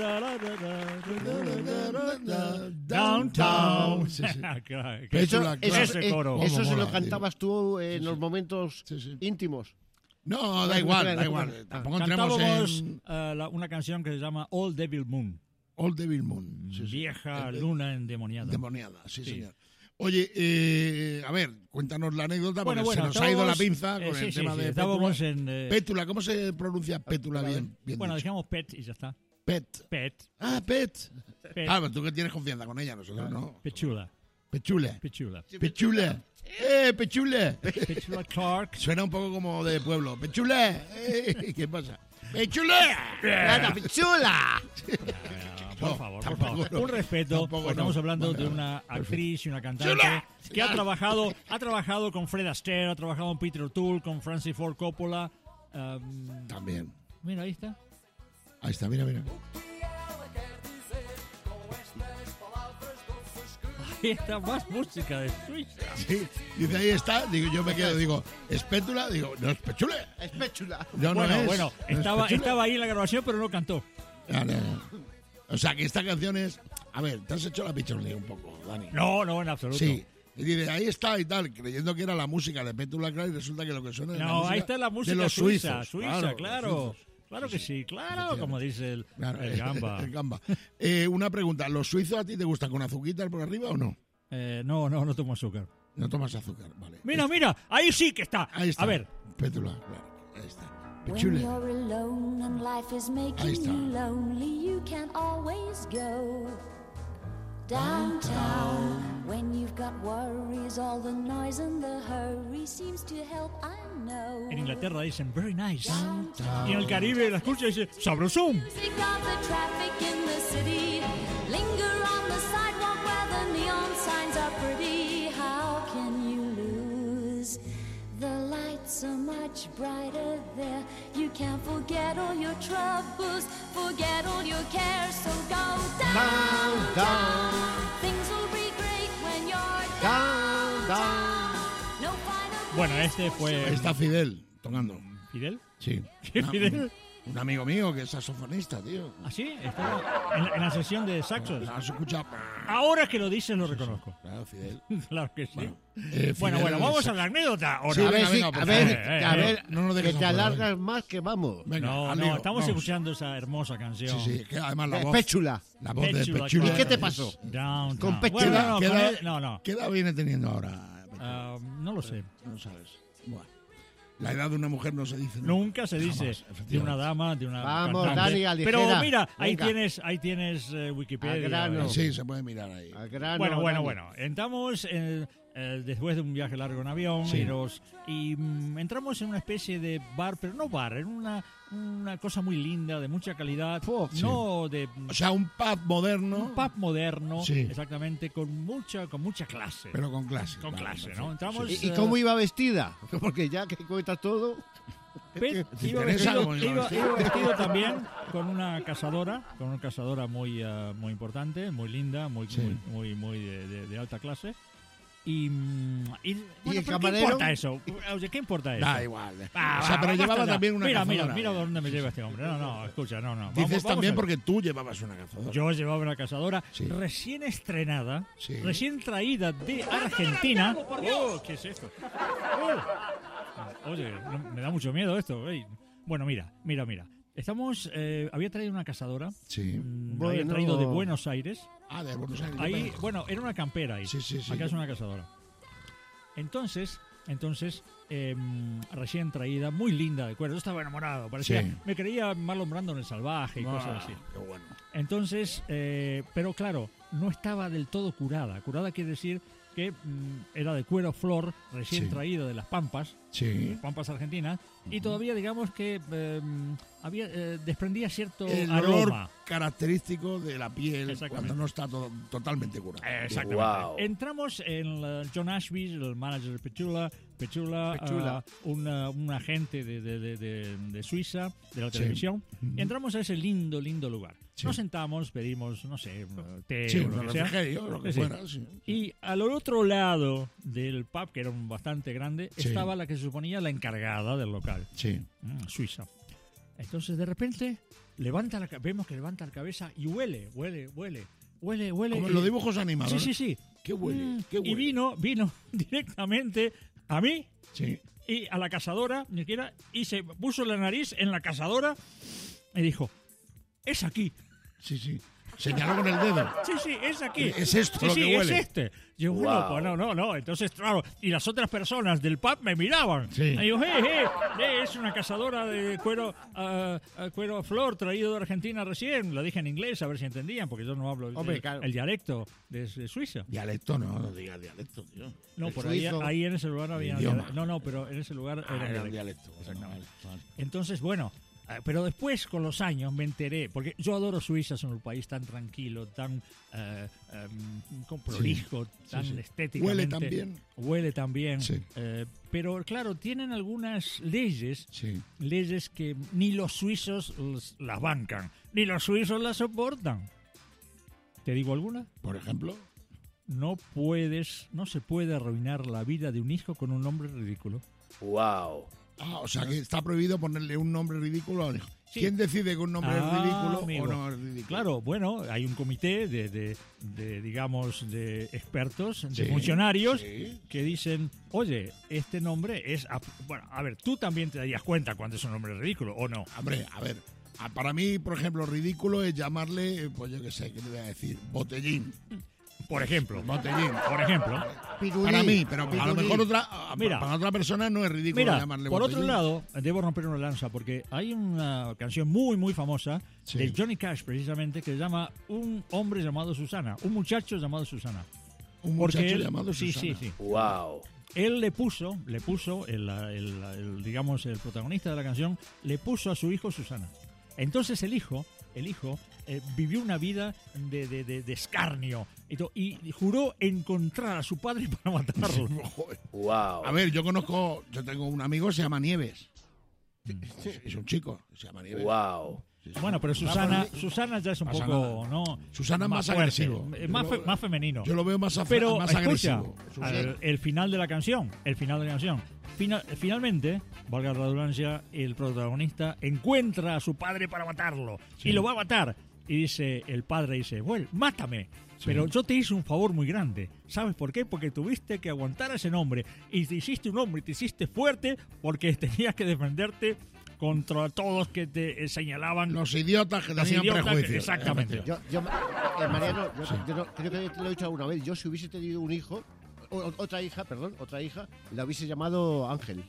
Downtown. Sí. Claro, Pétula, que- claro. ese coro. Eso Cómo se lo mola, cantabas tú en los momentos Sí. íntimos. No, da igual. Tampoco entremos Cantábamos en una canción que se llama Old Devil Moon. Old Devil Moon. Sí. Vieja luna endemoniada. Demoniada, sí, Sí. señor. Oye, a ver, cuéntanos la anécdota, porque se nos ha ido la pinza con el tema de estábamos Pétula. en... Pétula, ¿cómo se pronuncia Pétula bien bueno, dicho? dejamos Pet y ya está. Pet. Pet. Ah, Pet. Pet. Ah, pero tú que tienes confianza con ella, nosotros no. Pechula. Pechule. Pechula. Pechule. Pechule. Pechula Clark. Suena un poco como de pueblo. Pechule. ¿Qué pasa? Pechule. ¡Pechula! Por favor. Un respeto, porque estamos hablando de una actriz y una cantante que ha trabajado con Fred Astaire, ha trabajado con Peter O'Toole, con Francis Ford Coppola. También. Mira, ahí está. Ahí está, mira. Ahí está más música de Suiza. Sí, dice ahí está, digo, yo me quedo, digo, ¿es Pétula? Digo, no, es Pechule. Es Pechula. No, no es, Bueno, no es Pechule. estaba ahí en la grabación, pero no cantó. No. O sea, que esta canción es... A ver, te has hecho la pichonlea un poco, Dani. No, en absoluto. Sí. Y dice, ahí está y tal, creyendo que era la música de Pétula Clark, y resulta que lo que suena es la No, música ahí está la música de los suiza, suizos. claro. Los suizos. Claro que sí, claro, como dice el gamba. El gamba. Una pregunta, ¿los suizos a ti te gustan con azuquita por arriba o no? No tomo azúcar. No tomas azúcar, vale. Mira, ahí sí que está. Ahí está. A ver. Pétula, claro. Ahí está. When Pechule. you're alone and life is Ahí making está. you lonely, you can always go downtown. When you've got worries, all the noise and the hurry seems to help, I know. En Inglaterra dicen very nice. Y en el Caribe la escucha y dice sabrosón. Music of the traffic in the city. Linger on the sidewalk where the neon signs are pretty. How can you lose? The lights are much brighter there. You can't forget all your troubles, forget all your cares. So go down. Things will be great when you're down. No final Bueno, este fue... Ahí está Fidel tocando. ¿Fidel? Sí. ¿Qué Fidel? Un amigo mío que es saxofonista, tío. ¿Ah, sí? Estaba en la sesión de saxos. ¿Has escuchado? Ahora que lo dices lo reconozco. Claro, Fidel. Claro que sí. Bueno, Bueno, vamos a la anécdota ahora. Sí, A ver, venga, por a favor. ver, no nos que dejes te afuera, alargas más que vamos. Venga, No, al lío, estamos vamos. escuchando esa hermosa canción. Sí, que además la voz... Pechula. La voz de Pechula, Pechula. claro. ¿Y qué te pasó? Downtown. Con Bueno, Pechula. no. ¿Qué edad viene teniendo ahora? No lo sé. No sabes. Bueno. La edad de una mujer no se dice. Nunca se dice Jamás, de efectivamente. una dama, de una Vamos, cantante. Dani, a ligera. Pero mira, ahí Venga. tienes Wikipedia. Al grano. Sí, se puede mirar ahí. Al grano, Bueno. Dani. Entramos después de un viaje largo en avión Sí. y entramos en una especie de bar, pero no bar, en una cosa muy linda, de mucha calidad. Sí. No de... O sea, un pub moderno. Un pub moderno, Sí. exactamente, con mucha clase. Pero con clase. Con Vale, clase, perfecto. ¿no? Entramos... ¿Y cómo iba vestida? Porque ya que cuentas todo... Iba interesa vestido, cómo iba iba vestido también con una cazadora muy importante, muy linda, muy de alta clase. Y bueno, el ¿pero camarero? ¿qué importa eso? Oye, ¿qué importa eso? Da igual. O sea, basta pero llevaba ya. también una Mira, cazadora. dónde me lleva este hombre. No, escucha, no. Dices Vamos también a ver. porque tú llevabas una cazadora. Yo llevaba una cazadora Sí. recién estrenada, Sí. recién traída de Argentina. Oh, ¿qué es esto? Oye, me da mucho miedo esto. Ey. Bueno, mira. Había traído una cazadora. Sí. La había Bueno. traído de Buenos Aires. Ah, de Buenos Aires. Ahí, bueno, era una campera ahí. Sí. Acá es una cazadora. Entonces, recién traída, muy linda de cuero. Yo estaba enamorado. Parecía, Sí. me creía Marlon Brando en El Salvaje y cosas así. Qué bueno. Entonces, pero claro, no estaba del todo curada. Curada quiere decir que era de cuero flor, recién traído de las Pampas, Pampas argentinas, y todavía digamos que desprendía cierto el aroma. olor característico de la piel cuando no está totalmente curado. Exactamente. Wow. Entramos en John Ashby, el manager de Petula, un agente de Suiza, de la televisión. Y entramos a ese lindo lugar. Nos sentamos, pedimos, no sé, té o lo que sea. Lo que fuera, Y al otro lado del pub, que era bastante grande, estaba la que se suponía la encargada del local. Suiza. Entonces, de repente, vemos que levanta la cabeza y huele. Como en los dibujos animados. Sí. ¿Qué huele? Y vino directamente a mí y a la cazadora, ni siquiera, y se puso la nariz en la cazadora y dijo, es aquí. Sí. Señaló con el dedo. Sí, es aquí. Es esto lo que huele. Es este. Yo, bueno, pues no. Entonces, claro, y las otras personas del pub me miraban. Y yo, es una cazadora de cuero flor traído de Argentina recién. Lo dije en inglés, a ver si entendían, porque yo no hablo el dialecto de Suiza. Dialecto no digas dialecto, tío. No, por ahí en ese lugar había dialecto. No, pero en ese lugar era dialecto. Exactamente. Vale. Entonces, bueno... Pero después, con los años, me enteré, porque yo adoro Suiza, es un país tan tranquilo, tan prolijo, tan estéticamente. Huele también. Pero claro, tienen algunas leyes que ni los suizos las bancan, ni los suizos las soportan. ¿Te digo alguna? Por ejemplo. No se puede arruinar la vida de un hijo con un nombre ridículo. Wow. O sea que está prohibido ponerle un nombre ridículo a un hijo. ¿Quién decide que un nombre es ridículo o no es ridículo? Claro, bueno, hay un comité de expertos, de funcionarios que dicen, oye, este nombre es... Bueno, a ver, tú también te darías cuenta cuando es un nombre ridículo, ¿o no? Hombre, a ver, para mí, por ejemplo, ridículo es llamarle, pues yo qué sé, ¿qué le voy a decir? Botellín. Por ejemplo. Botellín. Por ejemplo. Pirulí. Para mí, pero a lo mejor para otra persona no es ridículo llamarle por botellín. Otro lado, debo romper una lanza porque hay una canción muy, muy famosa de Johnny Cash, precisamente, que se llama Un hombre llamado Susana. Un muchacho llamado Susana. Un muchacho llamado Susana. Sí. Wow. Él le puso, digamos, el protagonista de la canción, le puso a su hijo Susana. Entonces el hijo vivió una vida de escarnio y juró encontrar a su padre para matarlo. Wow. A ver, yo tengo un amigo que se llama Nieves. Es un chico, se llama Nieves. Wow. Bueno, pero Susana ya es un poco, ¿no? Susana es más agresivo. Más femenino. Yo lo veo más pero más escucha, agresivo. El final de la canción. Finalmente, valga la redundancia, el protagonista encuentra a su padre para matarlo. Y lo va a matar. Y el padre dice, bueno, mátame. Pero yo te hice un favor muy grande. ¿Sabes por qué? Porque tuviste que aguantar a ese hombre. Y te hiciste un hombre, te hiciste fuerte porque tenías que defenderte contra todos que te señalaban. Los idiotas que tenían prejuicios. Exactamente. Mariano, yo creo que te lo he dicho alguna vez. Yo si hubiese tenido un hijo, otra hija, la hubiese llamado Ángel.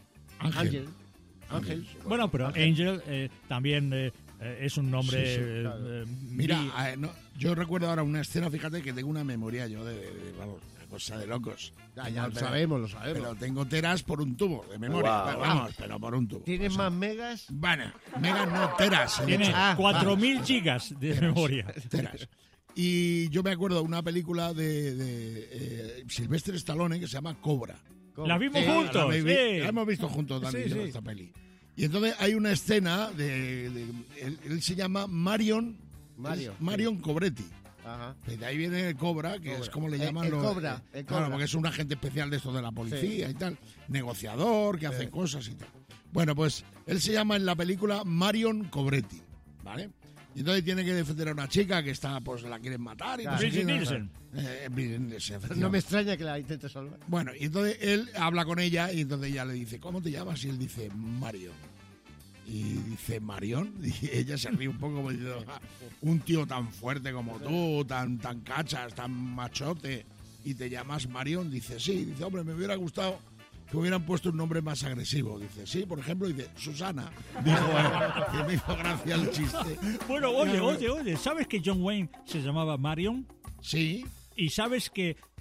Bueno, pero Ángel también es un nombre... Claro. Mira, yo recuerdo ahora una escena, fíjate que tengo una memoria yo vamos, una cosa de locos. Ya lo sabemos. Pero tengo teras por un tubo de memoria. Wow. Vamos, pero por un tubo. ¿Tienes más megas? Bueno, megas no, teras. Tiene 4.000 gigas de memoria. Teras. Y yo me acuerdo de una película de Sylvester Stallone que se llama Cobra. ¿La vimos juntos? La hemos visto juntos, Dani, esta peli. Y entonces hay una escena él se llama Marion Cobretti. Ajá. De ahí viene el Cobra, que es como le llaman los... Cobra. Claro, porque es un agente especial de estos de la policía y tal. Negociador, que hace cosas y tal. Bueno, pues él se llama en la película Marion Cobretti, ¿vale? Y entonces tiene que defender a una chica que está, pues la quieren matar. Y Bridget Nielsen. No me extraña que la intente salvar. Bueno, y entonces él habla con ella y entonces ella le dice, ¿cómo te llamas? Y él dice, Marion. Y dice, ¿Marion? Y ella se ríe un poco como diciendo, un tío tan fuerte como tú, tan cachas, tan machote, y te llamas Marion. Dice, sí. Dice, hombre, me hubiera gustado que hubieran puesto un nombre más agresivo. Dice, sí, por ejemplo, dice, Susana. Dijo, que me hizo gracia el chiste. Bueno, oye, ¿sabes que John Wayne se llamaba Marion? Sí. ¿Y sabes que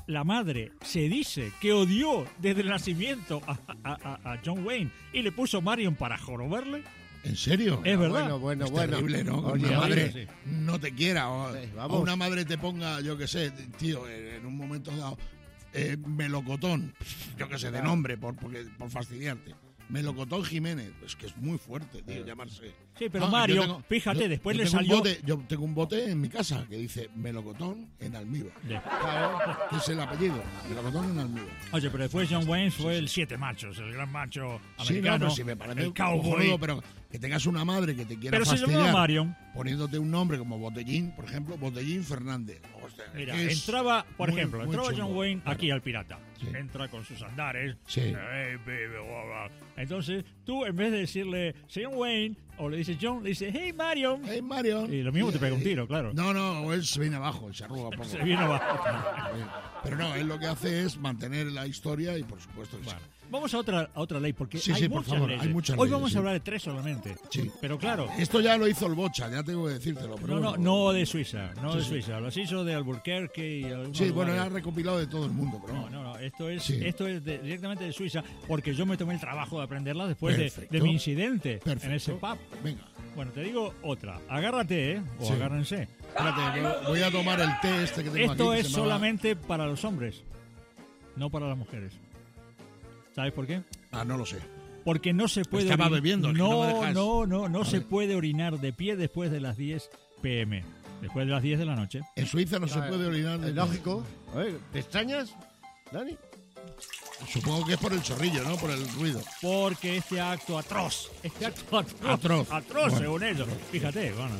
la madre se dice que odió desde el nacimiento a John Wayne y le puso Marion para jorobarle. ¿En serio? Es verdad. Bueno. Es terrible, ¿no? Que Oye, una madre sí. no te quiera o vamos. una madre te ponga, yo qué sé, tío, en un momento dado, melocotón, yo qué sé, de nombre, por fastidiarte. Melocotón Jiménez, pues que es muy fuerte, tío, llamarse. Sí, pero Mario, fíjate, después le salió... Yo tengo un bote en mi casa que dice Melocotón en almíbar. Que es el apellido, Melocotón en almíbar. Oye, pero después John Wayne fue el siete machos, el gran macho Sí, no, americano, pero si me parece el cowboy. cojonudo, pero que tengas una madre que te quiera Pero se fastidiar llamaba Marion. poniéndote un nombre como Botellín, por ejemplo, Botellín Fernández. Hostia, Mira, es entraba, por muy, ejemplo, muy entraba chungo. John Wayne Claro. aquí al pirata. Sí. Entra con sus andares. Sí. Hey, baby, blah, blah. Entonces, tú en vez de decirle, señor Wayne, o le dices John, le dices, hey, Marion. Hey, Marion. Y lo mismo te pega un tiro, claro. No, él se viene abajo, él se arruga un poco. Se viene abajo. Pero no, él lo que hace es mantener la historia y por supuesto que Bueno, vamos a otra ley, porque Sí, hay sí, por muchas favor, leyes. hay muchas Hoy leyes, vamos sí. a hablar de 3 solamente. Sí. Pero claro, Esto ya lo hizo el Bocha, ya tengo que decírtelo. Pero bueno. no de Suiza, no Sí, de sí. Suiza. Los hizo de Albuquerque y algunos Sí, bueno, lugares. era recopilado de todo el mundo, pero No, esto es, Sí. directamente de Suiza, porque yo me tomé el trabajo de aprenderla después Perfecto. de mi incidente Perfecto. en ese pub. Venga. Bueno, te digo otra. Agárrate, o Sí. agárrense. Espérate, voy a tomar el té este que tengo Esto aquí. que es se llama- solamente para los hombres, no para las mujeres. ¿Sabes por qué? Ah, no lo sé. Porque no se puede... Estaba bebiendo, es que no me dejas. No se Vale. puede orinar de pie después de las 10 p.m. Después de las 10 de la noche. En Suiza no se puede orinar. Es lógico. ¿Te extrañas, Dani? Supongo que es por el chorrillo, ¿no? Por el ruido. Porque este acto atroz, Atroz. atroz Bueno. según ellos, fíjate, bueno,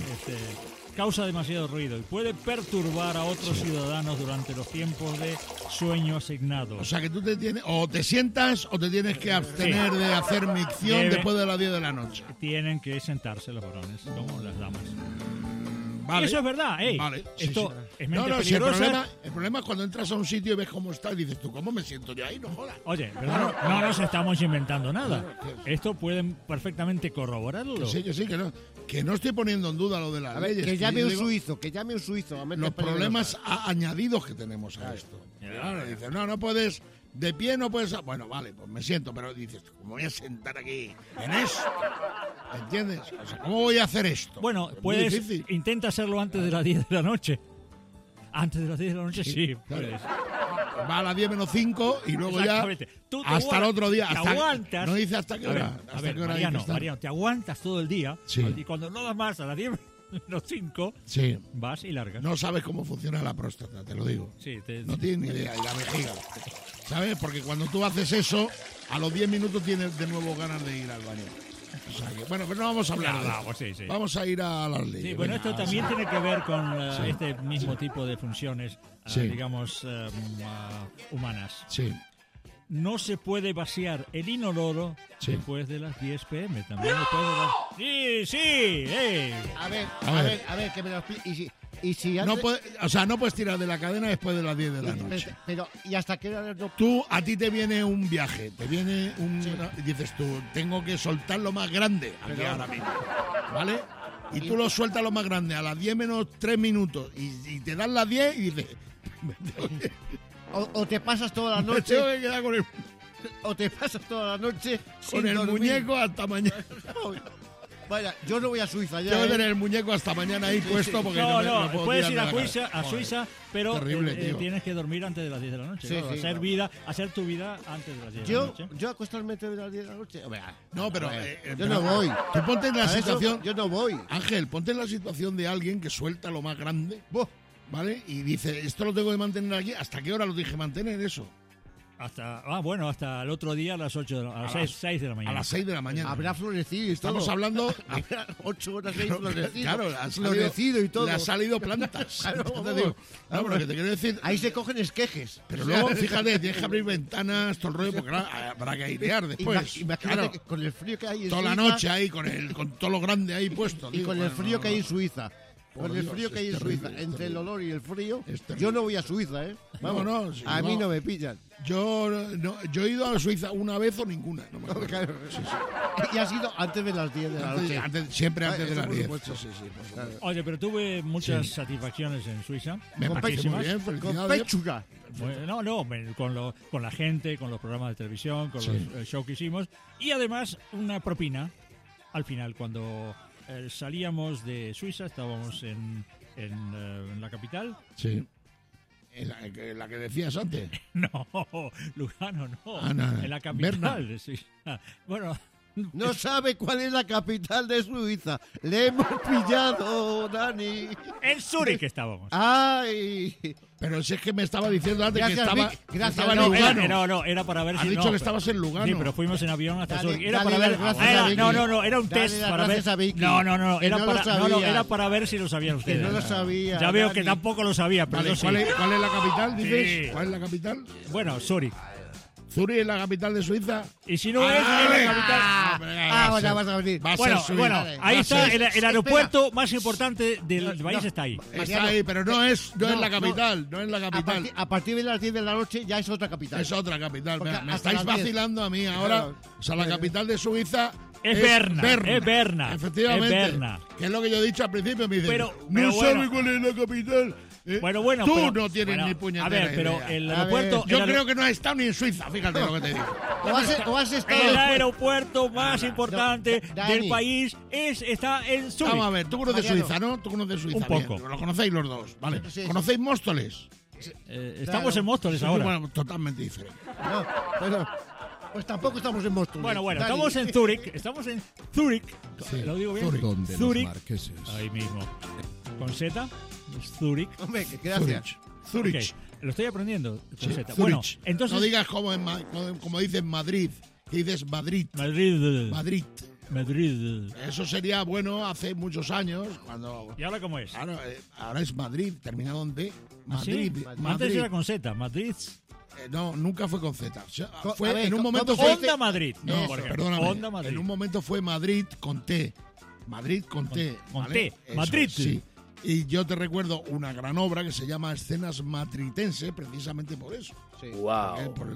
causa demasiado ruido y puede perturbar a otros ciudadanos durante los tiempos de sueño asignados. O sea que tú o te sientas o te tienes que abstener de hacer micción Debe- después de las 10 de la noche. Tienen que sentarse los varones, como las damas. Vale. Y eso es verdad, ey. Vale, sí, Esto sí. es mente No, si el peligrosa. problema es cuando entras a un sitio y ves cómo está y dices tú, ¿cómo me siento yo ahí? No jodas. Oye, pero no nos estamos inventando nada. Esto pueden perfectamente corroborarlo. Que sí, que no estoy poniendo en duda lo de las A ver, leyes. que llame yo un digo suizo, que llame un suizo. a mente los peligrosa. problemas añadidos que tenemos a esto. Claro, dices, no puedes, de pie no puedes... Bueno, vale, pues me siento, pero dices, ¿cómo voy a sentar aquí en esto? ¿Entiendes? O sea, ¿cómo voy a hacer esto? Bueno, Es muy puedes difícil. intenta hacerlo antes de las 10 de la noche. Antes de las 10 de la noche, sí. claro. puedes. Va a las 10 menos 5 y luego ya Exactamente. Tú te hasta el aguantas, otro día. te Hasta, aguantas. no dice hasta qué A ver, hora. a hasta ver, qué hora hay que Mariano, estar. te aguantas todo el día Sí. y cuando no das más a las 10 menos 5 Sí. vas y largas. No sabes cómo funciona la próstata, te lo digo. Sí, No tienes ni idea. Y la vejiga. ¿Sabes? Porque cuando tú haces eso, a los 10 minutos tienes de nuevo ganas de ir al baño. O sea que, bueno, pero no vamos a hablar de Vamos, esto. sí. Vamos a ir a las leyes. Sí, bueno, Venga, esto también tiene que ver con Sí. este mismo tipo de funciones, Sí. digamos, humanas. Sí. No se puede vaciar el inodoro Sí. después de las 10 p.m. También después de las... Sí, ey. A ver, A ver. que me lo explique. Y si No antes- no puedes tirar de la cadena después de las 10 de la noche. Pero, ¿y hasta qué hora no? Tú, a ti te viene un viaje, te viene y dices tú, tengo que soltar lo más grande aquí Pero- ahora mismo, ¿vale? Y tú lo sueltas lo más grande a las 10 menos 3 minutos y te dan las 10 y dices, O te pasas toda la me noche. tengo que quedar O te pasas toda la noche con sin el dormir. muñeco hasta mañana. Vaya, yo no voy a Suiza ya. Tengo que ¿eh? tener el muñeco hasta mañana ahí puesto porque No, me puedo puedes ir tirar a de la Suiza, cara. Joder. pero Terrible, tío. tienes que dormir antes de las 10 de la noche. Sí, claro, sí. hacer tu vida antes de las 10 de la Yo, noche. yo acostarme a las 10 de la noche. No, pero A ver, yo pero no voy. Tú ponte en la Para eso situación, yo no voy. Ángel, ponte en la situación de alguien que suelta lo más grande, Buh. ¿vale? Y dice, esto lo tengo que mantener aquí. ¿Hasta qué hora lo dije mantener eso? Hasta el otro día a las 6 de la mañana. A las 6 de la mañana. Habrá florecido y todo. Estamos hablando... Habrá 8 horas ahí Claro, florecido. claro, le ha florecido y todo. Le ha salido plantas. Claro, Te vamos. digo. No, pero que te quiero decir... Ahí se cogen esquejes. Pero luego, fíjate, tienes que abrir ventanas, todo el rollo, porque claro, habrá que airear después. Imagínate Claro, que con el frío que hay en toda la Suiza, noche ahí, con todo lo grande ahí puesto. y digo, con el bueno, frío no, que hay en no. Suiza. Con el frío que hay en Suiza, entre el olor y el frío, yo no voy a Suiza, ¿eh? Vamos, No, sí, a mí no me pillan. Yo he ido a Suiza una vez o ninguna. No me acuerdo. Claro. Sí, sí. Y ha sido antes de las 10 de la noche. Siempre antes de Eso las por 10. supuesto. Sí, sí, por supuesto. Oye, pero tuve muchas satisfacciones en Suiza. Me parece muy muchísimas. bien, Con felicidades. pechuga. Con la gente, con los programas de televisión, con los shows que hicimos. Y además, una propina al final, cuando salíamos de Suiza, estábamos en la capital. Sí. La que decías antes. No, Lugano no. No. En la capital Berna. de Suiza. Bueno, No sabe cuál es la capital de Suiza. Le hemos pillado, Dani. en Zúrich estábamos. ¡Ay! Pero si es que me estaba diciendo antes Gracias, que estaba, Vic. que Gracias, estaba en no, Lugano. Era para ver Has si dicho no, que estabas en Lugano. Sí, pero fuimos en avión hasta Dale, Zúrich. Era dale para ver. las gracias a Vicky. No, era un Dale test las para ver. gracias a Vicky. No, Que era no lo para sabía. era para ver si lo sabían ustedes. Que no lo sabía, Ya veo Dani. que tampoco lo sabía, pero Vale, yo sí. ¿cuál es la capital, dices? Sí. ¿Cuál es la capital? Bueno, Zúrich. ¿Zurich es la capital de Suiza? Y si no es la capital. Bueno, vas a venir. Va a Bueno, ser Zurich. ahí Va a está ser- el aeropuerto más importante del país, está ahí. Está ahí, pero no es No, la capital. No es la capital. A partir de las 10 de la noche ya es otra capital. Es otra capital. Porque Mira, me hasta estáis las 10. vacilando a mí ahora. Claro. O sea, la capital de Suiza Es Berna. Es Berna. Efectivamente. Es Berna. Que es lo que yo he dicho al principio. Me dicen, Pero no sabe bueno. cuál es la capital. Bueno, Tú pero- no tienes bueno, ni puñetera A ver, pero idea. el A aeropuerto. Yo el creo que no has estado ni en Suiza, fíjate lo que te digo. O has estado El después. aeropuerto más importante Dani. del país está en Zúrich. Vamos a ver, tú conoces Mariano. Suiza, ¿no? Tú conoces Suiza. Un poco. bien. Lo conocéis los dos, ¿vale? Sí. ¿Conocéis Móstoles? Estamos Claro. en Móstoles Sí, ahora. Bueno, totalmente diferente. No, pero pues tampoco estamos en Móstoles. Bueno, Dani. estamos en Zúrich. Estamos en Zúrich. Sí, ¿Lo digo bien? Zúrich. Donde Zúrich. los marqueses. Ahí mismo. Con Z. Es Zúrich. Hombre, gracias. Zurich. Ok, lo estoy aprendiendo con Sí, Z. Zurich. Bueno, entonces. No digas como dices Madrid, que dices Madrid. Madrid. Madrid. Madrid. Eso sería bueno hace muchos años, cuando... ¿Y ahora cómo es? Claro, ahora es Madrid, terminado en D. ¿Ah, sí? Madrid. Antes Madrid. era con Z. Madrid. No, nunca fue con Z. O sea, Co- fue a ver, en un co- momento ¿cómo fue... se Honda Madrid. No, por ejemplo. perdóname. Honda Madrid. En un momento fue Madrid con T. Madrid con T. con ¿vale? T. Eso Madrid. es, sí. Y yo te recuerdo una gran obra que se llama Escenas Matritense, precisamente por eso. Wow. Por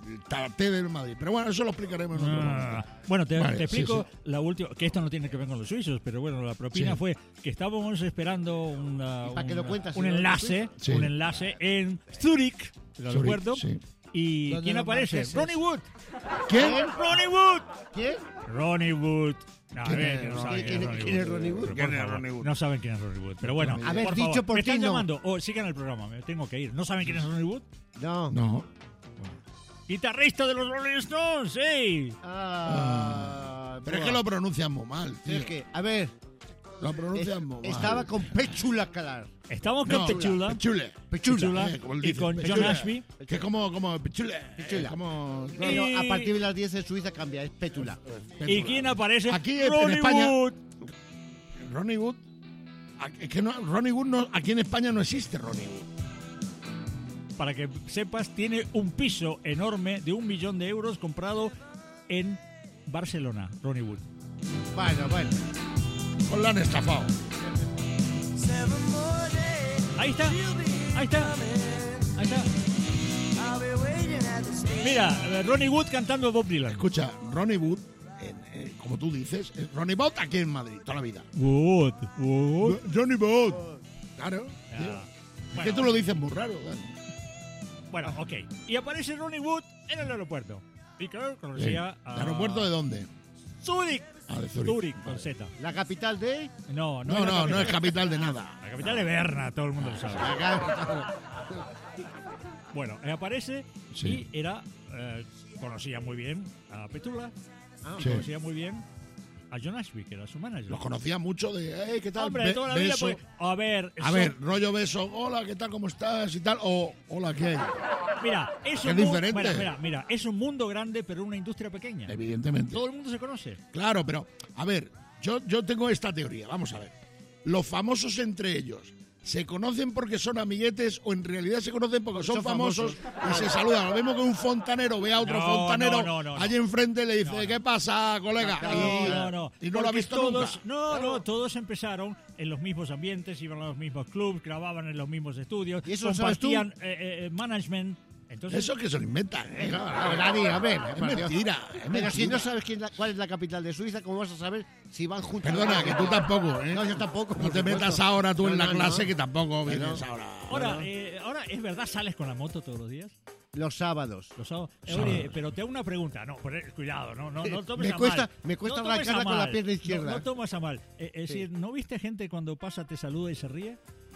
el T del Madrid. Pero bueno, eso lo explicaremos en otro momento. Bueno, te Vale, explico sí, la última, que esto no tiene que ver con los suizos, pero bueno, la propina Sí. fue que estábamos esperando ¿Para qué lo cuentas, un señor enlace, Sí. un enlace en Zúrich, el aeropuerto. Sí. ¿Y ¿Dónde quién los aparece? marqueses? Ronnie Wood. ¿Quién? Ronnie Wood. ¿Quién? Ronnie Wood. No, a ¿Quién ver, es que no Ronnie saben Wood? ¿Quién es Ronnie Wood? Por ¿Quién es favor, Ronnie Wood? No saben quién es Ronnie Wood, pero bueno. A ver, por dicho favor, por me ti, están no. llamando. Oh, sigan el programa, me tengo que ir. ¿No saben quién es Ronnie Wood? No. No. Guitarrista de los Rolling Stones, sí. Pero es que lo pronuncian muy mal, tío. Es que, a ver, Lo pronuncian muy mal. estaba con Pechula Calar. Estamos con No, Pechula. Pechule. Pechula. como él Y dice, con John Pechule. Ashby. Que es como Pechule. Pechula. Como... Pero a partir de las 10 en Suiza cambia, es Pétula. ¿Y quién aparece? Aquí en Ronnie España- Wood. Ronnie Wood. Es que no, Ronnie Wood no, aquí en España no existe Ronnie Wood. Para que sepas, tiene un piso enorme de 1 millón de euros comprado en Barcelona, Ronnie Wood. Bueno. Pues lo han estafado. Ahí está. Ahí está. Ahí está. Mira, Ronnie Wood cantando Bob Dylan. Escucha, Ronnie Wood, como tú dices, es Ronnie Wood aquí en Madrid, toda la vida. Wood. Ronnie Wood. Claro. Ya. tío. Es Bueno. que tú lo dices muy raro. Dani. Bueno, ok. Y aparece Ronnie Wood en el aeropuerto. Y claro, conocía a... ¿El aeropuerto de dónde? Zúrich. Ah, de Zúrich. Zúrich, con Z. La capital de... No, No, era no es capital. capital de nada. La capital de Berna, todo el mundo lo sabe. Bueno, aparece Sí. y era... conocía muy bien a Petula. Sí. Conocía muy bien a John Ashby, que era su manager. Los conocía mucho de, ¿qué tal? Hombre, de toda la vida, Beso. pues, a ver... A ver, rollo beso, hola, ¿qué tal? ¿Cómo estás? Y tal, o hola, ¿qué hay? Mira, es Es un diferente. mira, es un mundo grande, pero una industria pequeña. Evidentemente. Todo el mundo se conoce. Claro, pero, a ver, yo tengo esta teoría, vamos a ver. Los famosos entre ellos ¿Se conocen porque son amiguetes o en realidad se conocen porque son famosos y se saludan? Lo mismo que un fontanero ve a otro fontanero allí enfrente y le dice, ¿qué pasa, colega? Y no lo ha visto todos, nunca. Todos empezaron en los mismos ambientes, iban a los mismos clubs, grababan en los mismos estudios, ¿Y eso lo sabes tú? compartían management. Entonces, Eso que se lo inventan. Dani, a ver, Es mentira. Pero si no sabes cuál es la capital de Suiza, ¿cómo vas a saber si van juntos? Perdona, que tú tampoco, ¿eh? No, yo tampoco. No te metas ahora tú en la clase, que tampoco vienes ahora. ahora, ¿es verdad sales con la moto todos los días? Los sábados. Oye, pero te hago una pregunta. No, cuidado, no tomes Me a cuesta, mal. me cuesta No tomes arrancarla a con la mal. pierna izquierda. No tomas a mal. Es decir, ¿no viste gente cuando pasa, te saluda y se ríe?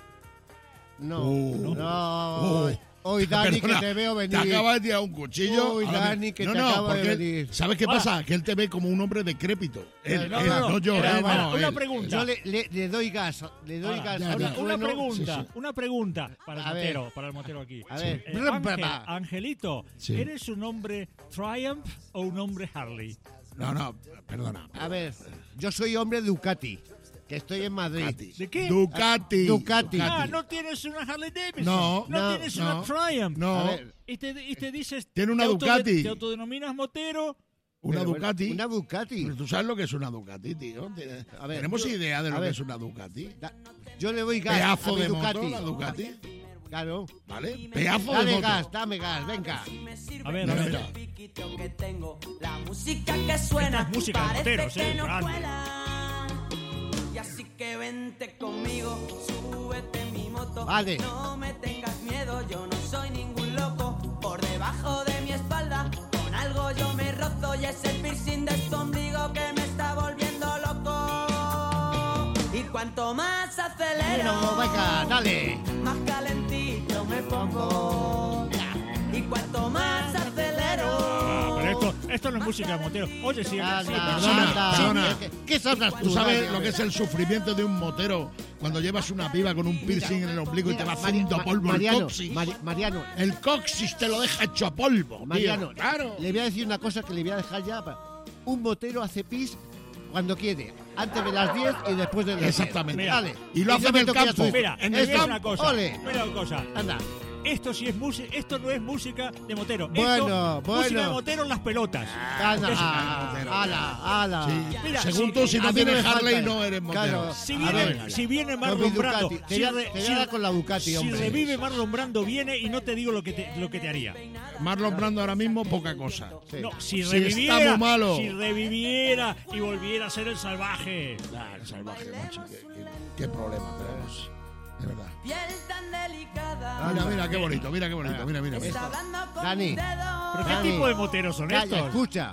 No. Hoy, Dani, Perdona, que te veo venir. Te acaba de tirar un cuchillo. Uy, Ahora Dani, que te acaba de porque venir. ¿sabes qué pasa? Que él te ve como un hombre decrépito. Él, no yo. Una él. pregunta. Yo le doy gas. Le doy gas. Una pregunta para A el ver. motero, para el motero aquí. A ver. Angelito, Sí. ¿eres un hombre Triumph o un hombre Harley? No, perdona. A ver, yo soy hombre Ducati, que estoy en Madrid. ¿De qué? Ducati. Ah, no tienes una Harley Davidson. No, tienes no. una Triumph. No. A ver, Y te dices... Tiene una te Ducati. ¿Te autodenominas motero? Una pero Ducati. Una Ducati. Pero tú sabes lo que es una Ducati, tío. A ver, ¿Tenemos idea de lo a que ver. es una Ducati? Yo le doy gas Pedazo a mi de Ducati. moto, la Ducati. Claro. ¿Vale? Pedazo de Dame moto. gas, dame gas, venga. A ver, Mira. Que tengo, la música que suena, Esta es música de parece moteros, que no grande. cuela. Y así que vente conmigo, súbete en mi moto. Vale. No me tengas miedo, yo no soy ningún loco. Por debajo de mi espalda, con algo yo me rozo. Y es el piercing de tu ombligo que me está volviendo loco. Y cuanto más acelero, Bueno, venga, dale. más calentito me pongo. Y cuanto más acelero, pero esto no es música de motero. Oye, sí, Perdona. ¿Qué sabrás ¿Tú sabes Dani? lo que es el sufrimiento de un motero cuando llevas una piba con un piercing en el ombligo y te va haciendo polvo el coxis? Mariano, El coxis te lo deja hecho polvo, tío. Mariano, Claro. le voy a decir una cosa que le voy a dejar ya. Un motero hace pis cuando quiere, antes de las 10 y después de las 10. Exactamente. Mira, Vale. y lo hace yo en me el tengo que ir a campo. Suiza. Mira, En te el digo campo. una cosa. Ole. Mira una cosa. Anda. Esto sí es música, esto no es música de motero. Bueno, Música de motero en las pelotas. Ala. Sí. Mira, Según si- tú, si a no mí tienes me falta Harley, eso. no eres motero. Claro. Si A viene, ver, si viene con Marlon mi Brando, Ducati. Te voy a dar con la Ducati, si hombre. revive Marlon Brando, viene y no te digo lo que te haría. Marlon Brando ahora mismo, poca cosa. Sí. No, si Si reviviera, está muy malo. si reviviera y volviera a ser el salvaje. Ah, el salvaje, macho. Qué problema tenemos. De verdad. piel tan delicada. Mira, qué bonito, mira. Está hablando con Dani. mis dedos. ¿Pero qué Dani. tipo de moteros son Calla, estos? escucha.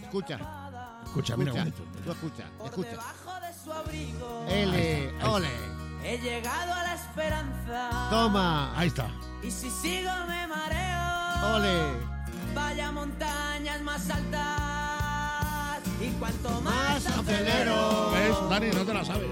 Escucha, mira, bonito. Tú escucha. Debajo de su abrigo. Ole. He llegado a la esperanza. Toma. Ahí está. Y si sigo me mareo. Ole. Vaya montañas más altas. Y cuanto más acelero. ¿Ves? Dani, no te la sabes.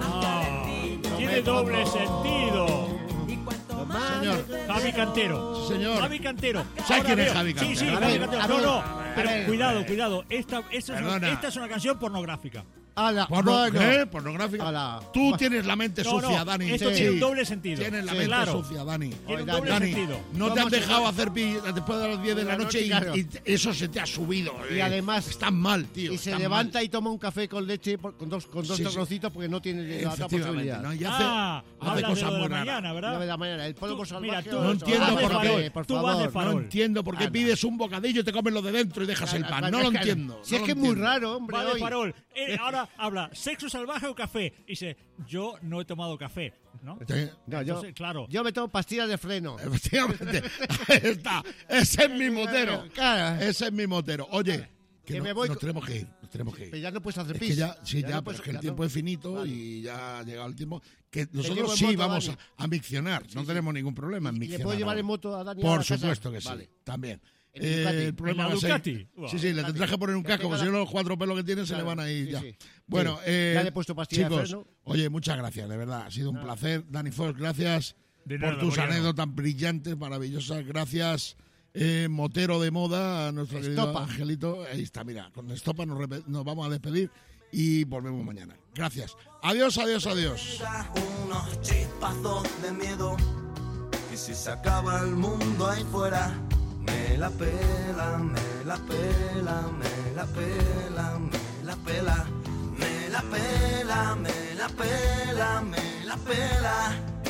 Tiene doble sentido. Y cuanto más. Señor. Javi Cantero. Sí, señor. Javi Cantero. ¿Sabes Ahora quién es veo- Javi Sí, Cantero? sí, A Javi ver, Cantero. a No, ver, no. a Pero ver. cuidado. Perdona. Esta es una canción pornográfica. Ala. ¿Qué? ¿Pornográfica? Ala. Tú tienes la mente No, sucia, no, Dani. esto Sí. tiene un doble sentido. Tienes la Sí, mente claro. sucia, Dani. Tiene un Dani, doble Dani, sentido. no te han ¿Cómo se dejado llama? hacer pi después de las 10 de la noche claro. y eso se te ha subido. Y además- Estás mal, tío. Y se estás levanta mal. y toma un café con leche con dos Sí, trocitos porque no tiene la otra Efectivamente, posibilidad. ¿no? Y hace Hace cosas cosas muy de la raras. mañana, Nueve ¿verdad? de la mañana. El polvo Tú- salvaje. mira, tú- No entiendo vas de por qué. farol, Por tú vas de favor. farol. No entiendo por qué Anda. pides un bocadillo y te comes lo de dentro y dejas el pan. No lo entiendo. Si es no que lo es muy entiendo. raro, hombre. Va de hoy. farol. Ahora habla sexo salvaje o café. Y dice, yo no he tomado café, ¿no? Sí. No, Entonces, claro. Yo me tomo pastillas de freno. Efectivamente. Ahí está. Ese es mi motero. Claro. Ese es mi motero. Oye, que Que no- me voy nos con- tenemos que ir. Nos tenemos que Pero ir. ya no puedes hacer Es pis. que ya, sí, ya, no pero puedes- es que el ya tiempo no. es finito Vale. y ya ha llegado el tiempo. Que llevo nosotros en sí moto, vamos Dani. a miccionar. No tenemos ningún problema en ¿Y le miccionar. puedo llevar ahora. en moto a Dani a Por la casa? supuesto que sí. Vale. También. ¿En el Ducati? El problema ¿En la va a ser. Ducati? Sí, sí, le tendrás que poner un Que casco, tenga porque si la- no los 4 pelos que tiene se le Claro, van a ir sí, ya. sí. Bueno, Sí, ya le he puesto pastilla de chicos, freno. oye, muchas gracias, de verdad. Ha sido un placer. Dani Fox, gracias De por nada, tus Mariano. anécdotas brillantes, maravillosas. Gracias, motero de moda, a nuestro querido Estopa. Angelito. Ahí está, mira, con Estopa nos vamos a despedir. y volvemos mañana. Gracias. Adiós, adiós, adiós. Unos chispazos de miedo. Y si se acaba el mundo ahí fuera, me la pela, me la pela, me la pela, me la pela, me la pela, me la pela, me la pela.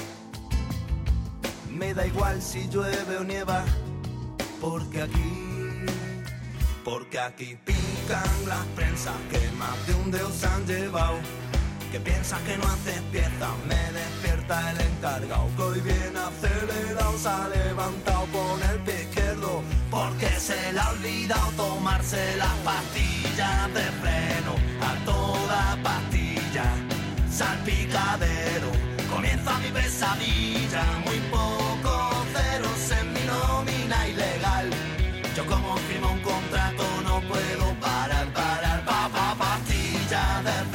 Me da igual si llueve o nieva, porque aquí pican las prensas que más de un dedo se han llevado. Que piensas que no haces pieza, me despierta el encargado, que hoy viene acelerado, se ha levantado con el pie izquierdo, porque se le ha olvidado tomarse las pastillas de freno, a toda pastilla, salpicadero, comienza mi pesadilla, muy pocos ceros en mi nómina ilegal, yo como firmo un contrato no puedo parar, pastillas de freno.